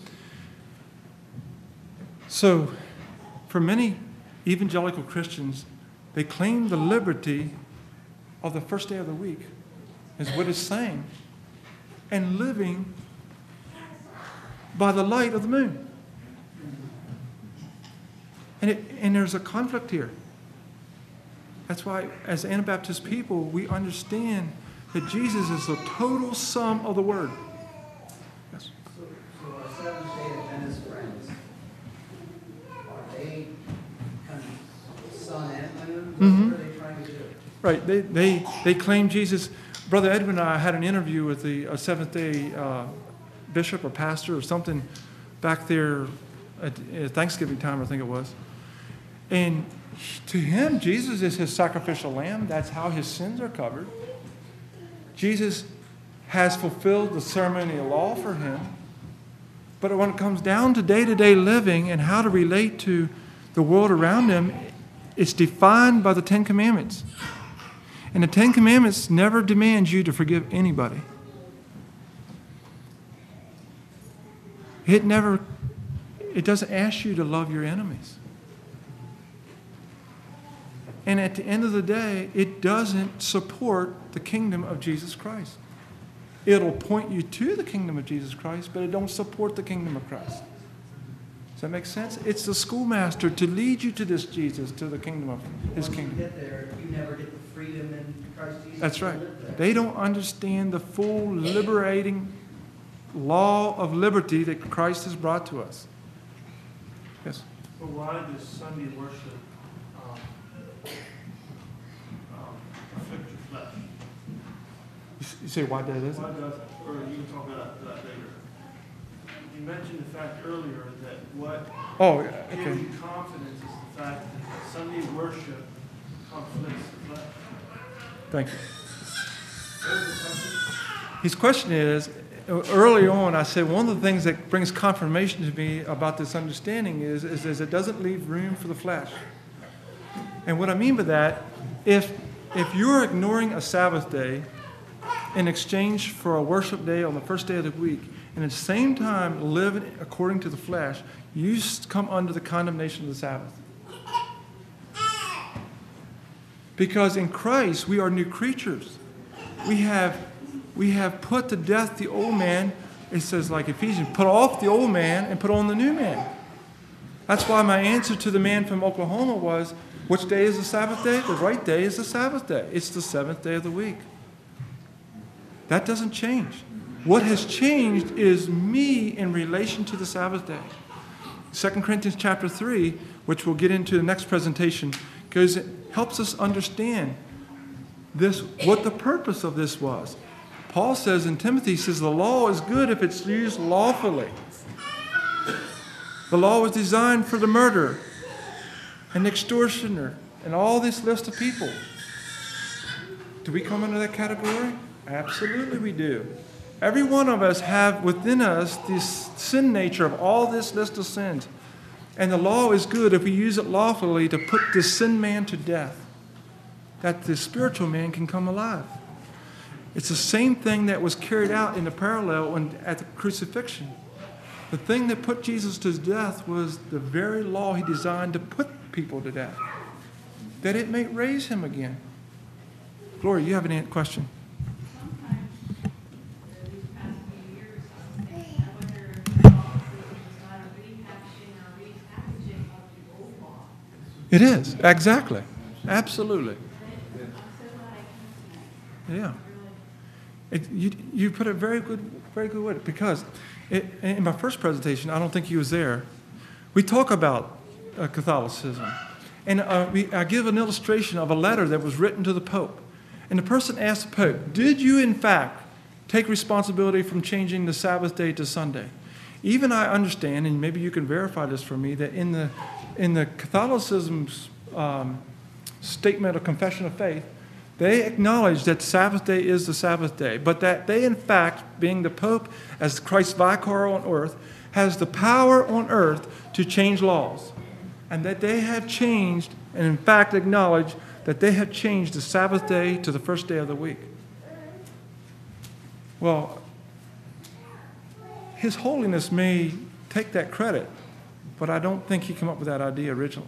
So, for many evangelical Christians, they claim the liberty of the first day of the week, is what it's saying, and living by the light of the moon. And, it, and there's a conflict here. That's why, as Anabaptist people, we understand that Jesus is the total sum of the Word. Yes. So, so our Seventh-day Adventist friends, are they kind of sun and moon? Mhm. What are they trying to do? Right. They, they, they claim Jesus. Brother Edwin and I had an interview with the a Seventh-day uh, bishop or pastor or something back there at, at Thanksgiving time, I think it was. And to him, Jesus is his sacrificial lamb. That's how his sins are covered. Jesus has fulfilled the ceremonial law for him. But when it comes down to day-to-day living and how to relate to the world around him, it's defined by the Ten Commandments. And the Ten Commandments never demand you to forgive anybody. It never, it doesn't ask you to love your enemies. And at the end of the day, it doesn't support the kingdom of Jesus Christ. It'll point you to the kingdom of Jesus Christ, but it don't support the kingdom of Christ. Does that make sense? It's the schoolmaster to lead you to this Jesus, to the kingdom of his Once kingdom. you get there, you never get the freedom in Christ Jesus. That's to right. live there. They don't understand the full liberating law of liberty that Christ has brought to us. Yes? But why does Sunday worship um, um, affect your flesh? You s- You say, why does it? Why does, or you can talk about that later. you mentioned the fact earlier that what Oh, gives okay. you confidence is the fact that Sunday worship conflicts the flesh. Thank you. His question is, early on, I said one of the things that brings confirmation to me about this understanding is, is, is it doesn't leave room for the flesh. And what I mean by that, if, if you're ignoring a Sabbath day in exchange for a worship day on the first day of the week, and at the same time living according to the flesh, you come under the condemnation of the Sabbath. Because in Christ, we are new creatures. We have, we have put to death the old man. It says, like Ephesians, put off the old man and put on the new man. That's why my answer to the man from Oklahoma was, which day is the Sabbath day? The right day is the Sabbath day. It's the seventh day of the week. That doesn't change. What has changed is me in relation to the Sabbath day. Second Corinthians chapter three, which we'll get into the next presentation, because it helps us understand this, what the purpose of this was. Paul says in Timothy, he says, the law is good if it's used lawfully. The law was designed for the murderer and the extortioner and all this list of people. Do we come under that category? Absolutely we do. Every one of us have within us this sin nature of all this list of sins. And the law is good if we use it lawfully to put this sin man to death, that the spiritual man can come alive. It's the same thing that was carried out in the parallel when, at the crucifixion. The thing that put Jesus to death was the very law he designed to put people to death, that it may raise him again. Gloria, you have an question? Sometimes, uh, these past few years, I wonder if the law is not a rehashing or repackaging of the old law. It is, exactly. Absolutely. I'm so glad I came tonight. Yeah. It, you, you put it very good, very good way, because it, in my first presentation, I don't think he was there, we talk about uh, Catholicism. And uh, we, I give an illustration of a letter that was written to the Pope. And the person asked the Pope, did you in fact take responsibility from changing the Sabbath day to Sunday? Even I understand, and maybe you can verify this for me, that in the, in the Catholicism's um, statement of confession of faith, they acknowledge that Sabbath day is the Sabbath day, but that they, in fact, being the Pope as Christ's vicar on earth, has the power on earth to change laws. And that they have changed, and in fact acknowledge that they have changed the Sabbath day to the first day of the week. Well, His Holiness may take that credit, but I don't think he came up with that idea originally.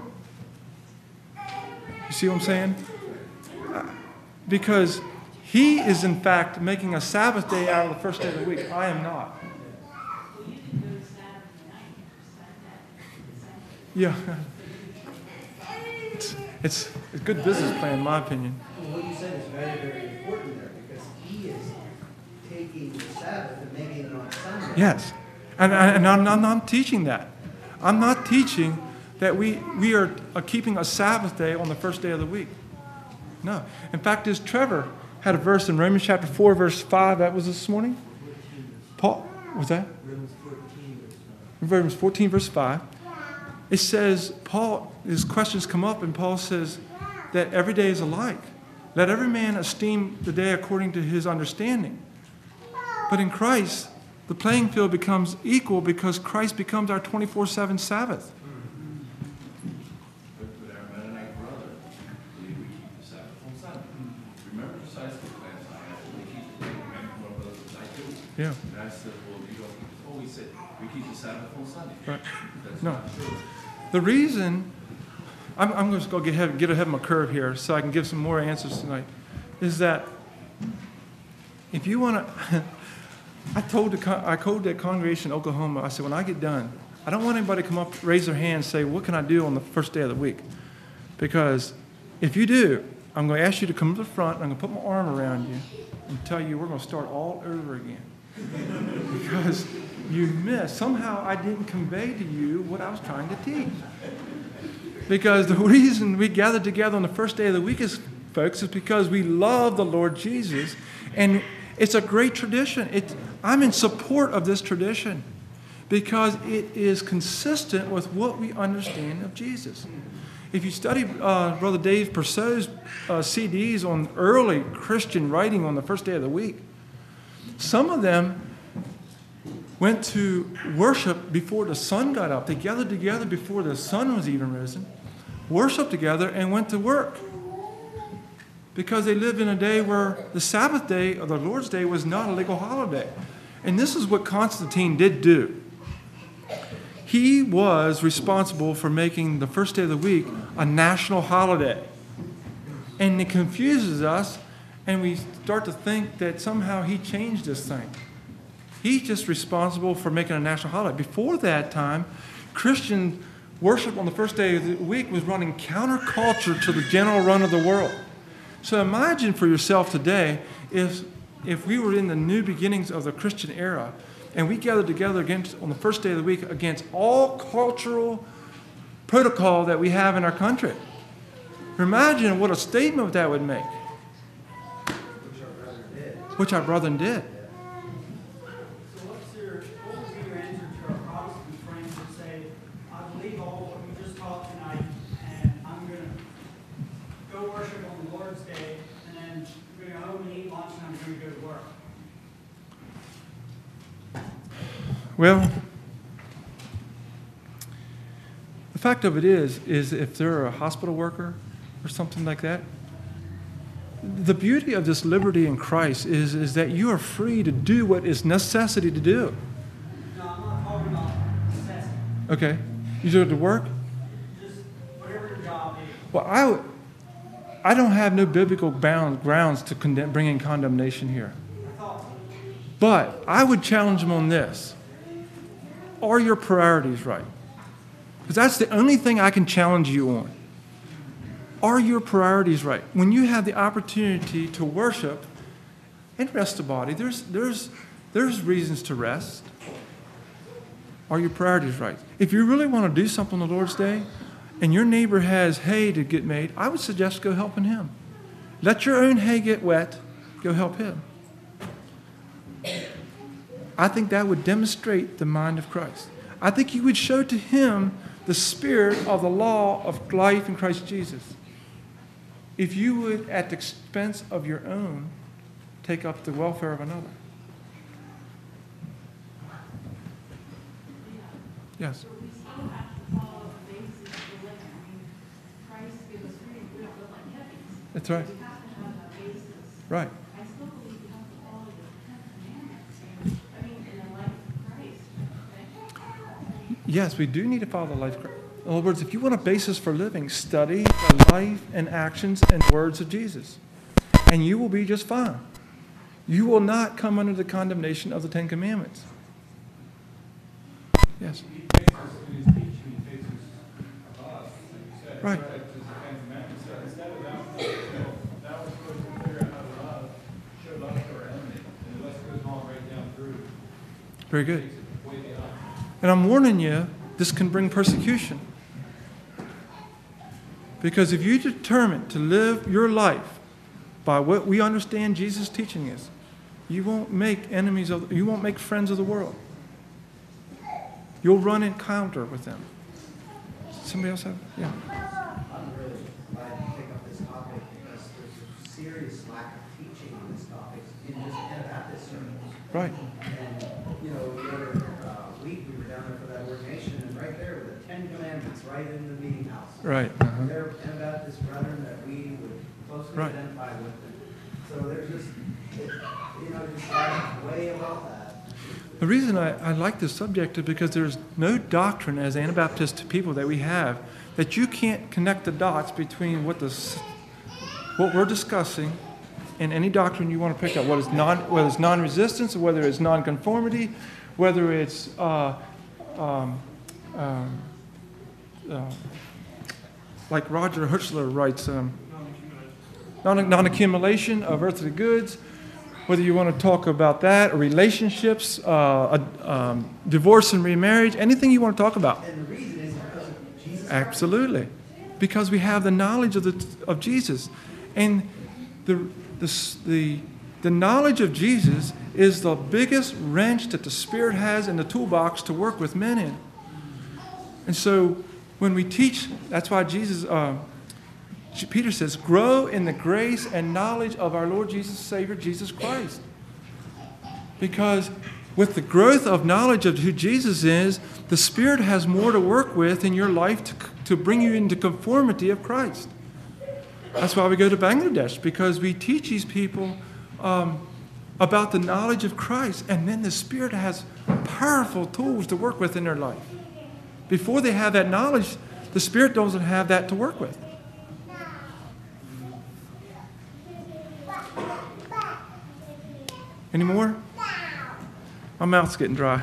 You see what I'm saying? Because he is, in fact, making a Sabbath day out of the first day of the week. I am not. Well, you can go Saturday night or Sunday. Yeah. It's, it's a good business plan, in my opinion. Well, what you said is very, very important there, because he is taking the Sabbath and making it on Sunday. Yes. And, and I'm, I'm not teaching that. I'm not teaching that we, we are keeping a Sabbath day on the first day of the week. No. In fact, as Trevor had a verse in Romans chapter four, verse five, that was this morning. Paul, was that? Romans fourteen, verse five. It says, Paul, his questions come up, and Paul says that every day is alike. Let every man esteem the day according to his understanding. But in Christ, the playing field becomes equal because Christ becomes our twenty-four seven Sabbath. But our Mennonite brother, believe we keep the Sabbath on Sunday. Remember the Sunday school class I had, we keep the Ten Commandments, one brother says, I do. Yeah. And I said, well, you don't, oh, he said, we keep the Sabbath on Sunday. Right. That's No. not true. The reason, I'm, I'm just going to get ahead, get ahead of my curve here so I can give some more answers tonight, is that if you want to, I told the, I told that congregation in Oklahoma, I said, when I get done, I don't want anybody to come up, raise their hand and say, what can I do on the first day of the week? Because if you do, I'm going to ask you to come to the front, and I'm going to put my arm around you and tell you we're going to start all over again. Because you missed. Somehow I didn't convey to you what I was trying to teach. Because the reason we gathered together on the first day of the week, is, folks, is because we love the Lord Jesus. And it's a great tradition. It, I'm in support of this tradition. because it is consistent with what we understand of Jesus. If you study uh, Brother Dave Purcell's uh, C Ds on early Christian writing on the first day of the week, some of them went to worship before the sun got up. They gathered together before the sun was even risen, worshiped together, and went to work. Because they lived in a day where the Sabbath day or the Lord's Day was not a legal holiday. And this is what Constantine did do. He was responsible for making the first day of the week a national holiday. And it confuses us, and we start to think that somehow he changed this thing. He's just responsible for making a national holiday. Before that time, Christian worship on the first day of the week was running counterculture to the general run of the world. So imagine for yourself today if, if we were in the new beginnings of the Christian era and we gathered together against, on the first day of the week against all cultural protocol that we have in our country. Imagine what a statement that would make. Which our brother did. Which our brethren did. So what's your, what would be your answer to our Protestant friends who say, I believe all what we just taught tonight, and I'm going to go worship on the Lord's Day, and then I'm going to go home and eat lunch, and I'm going to go to work? Well, the fact of it is, is if they're a hospital worker or something like that, the beauty of this liberty in Christ is, is that you are free to do what is necessity to do. No, I'm not talking about necessity. Okay? You do it to work? Just whatever your job is. Well, I, would- I don't have no biblical bound, grounds to condemn, bring in condemnation here. I thought, But I would challenge them on this. Are your priorities right? Because that's the only thing I can challenge you on. Are your priorities right? When you have the opportunity to worship and rest the body, there's, there's, there's reasons to rest. Are your priorities right? If you really want to do something on the Lord's Day and your neighbor has hay to get made, I would suggest go helping him. Let your own hay get wet, go help him. I think that would demonstrate the mind of Christ. I think you would show to him the spirit of the law of life in Christ Jesus. If you would, at the expense of your own, take up the welfare of another. Yes. But we still have to follow the basis of the living. I mean, Christ gives us freedom, we don't live like hippies. That's right. We have to have a basis. Right. I still believe you have to follow the Ten Commandments, and, I mean, in the life of Christ, okay? Yes, we do need to follow the life of Christ. In other words, if you want a basis for living, study the life and actions and words of Jesus, and you will be just fine. You will not come under the condemnation of the Ten Commandments. Yes. He takes us in his teaching, he takes us us, like you said. Right. To the Ten Commandments. So instead of that, you know, that was supposed to figure out how to love, show love to our enemy. And the list goes on right down through. Very good. Takes it way beyond. And I'm warning you, this can bring persecution. Because if you determine to live your life by what we understand Jesus' teaching is, you won't make enemies of, you won't make friends of the world. You'll run in counter with them. Somebody else have? Yeah. I'm really glad you pick up this topic because there's a serious lack of teaching on this topic in just Anabaptist circles. Right. And, you know, the other uh, week, we were down there for that ordination, and right there were the Ten Commandments, right in the meeting house. Right. Uh-huh. They're Anabaptist brethren that we would closely Right. identify with. And so there's just, it, you know, just like way about that. The reason I, I like this subject is because there's no doctrine as Anabaptist people that we have that you can't connect the dots between what the s- what we're discussing and any doctrine you want to pick up, whether it's non whether it's non-resistance or whether it's non-conformity, whether it's uh, um, um, uh, like Roger Hirschler writes, um, non- non-accumulation of earthly goods. Whether you want to talk about that, or relationships, uh, uh, um, divorce and remarriage, anything you want to talk about. And the reason is because of Jesus Christ. Absolutely. Because we have the knowledge of, the, of Jesus. And the, the, the The knowledge of Jesus is the biggest wrench that the Spirit has in the toolbox to work with men in. And so when we teach, that's why Jesus, uh, Peter says, grow in the grace and knowledge of our Lord Jesus, Savior, Jesus Christ. Because with the growth of knowledge of who Jesus is, the Spirit has more to work with in your life to, to bring you into conformity of Christ. That's why we go to Bangladesh, because we teach these people um, about the knowledge of Christ, and then the Spirit has powerful tools to work with in their life. Before they have that knowledge, the Spirit doesn't have that to work with. Any more? My mouth's getting dry.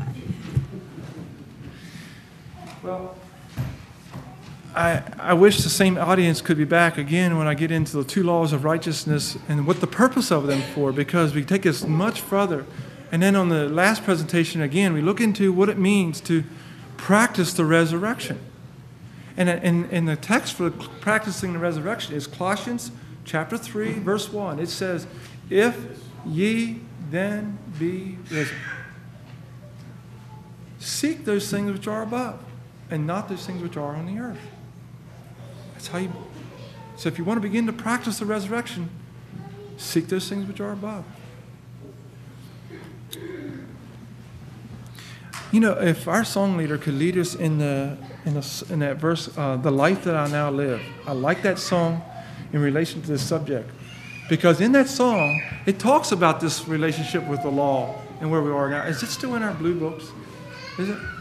Well, I, I wish the same audience could be back again when I get into the two laws of righteousness and what the purpose of them for, because we take us much further. And then on the last presentation, again, we look into what it means to practice the resurrection. And in, in the text for practicing the resurrection is Colossians chapter three, verse one. It says, if ye then be risen, seek those things which are above, and not those things which are on the earth. That's how you. So if you want to begin to practice the resurrection, seek those things which are above. You know, if our song leader could lead us in the in, the, in that verse, uh, the life that I now live. I like that song in relation to this subject, because in that song it talks about this relationship with the law and where we are now. Is it still in our blue books? Is it?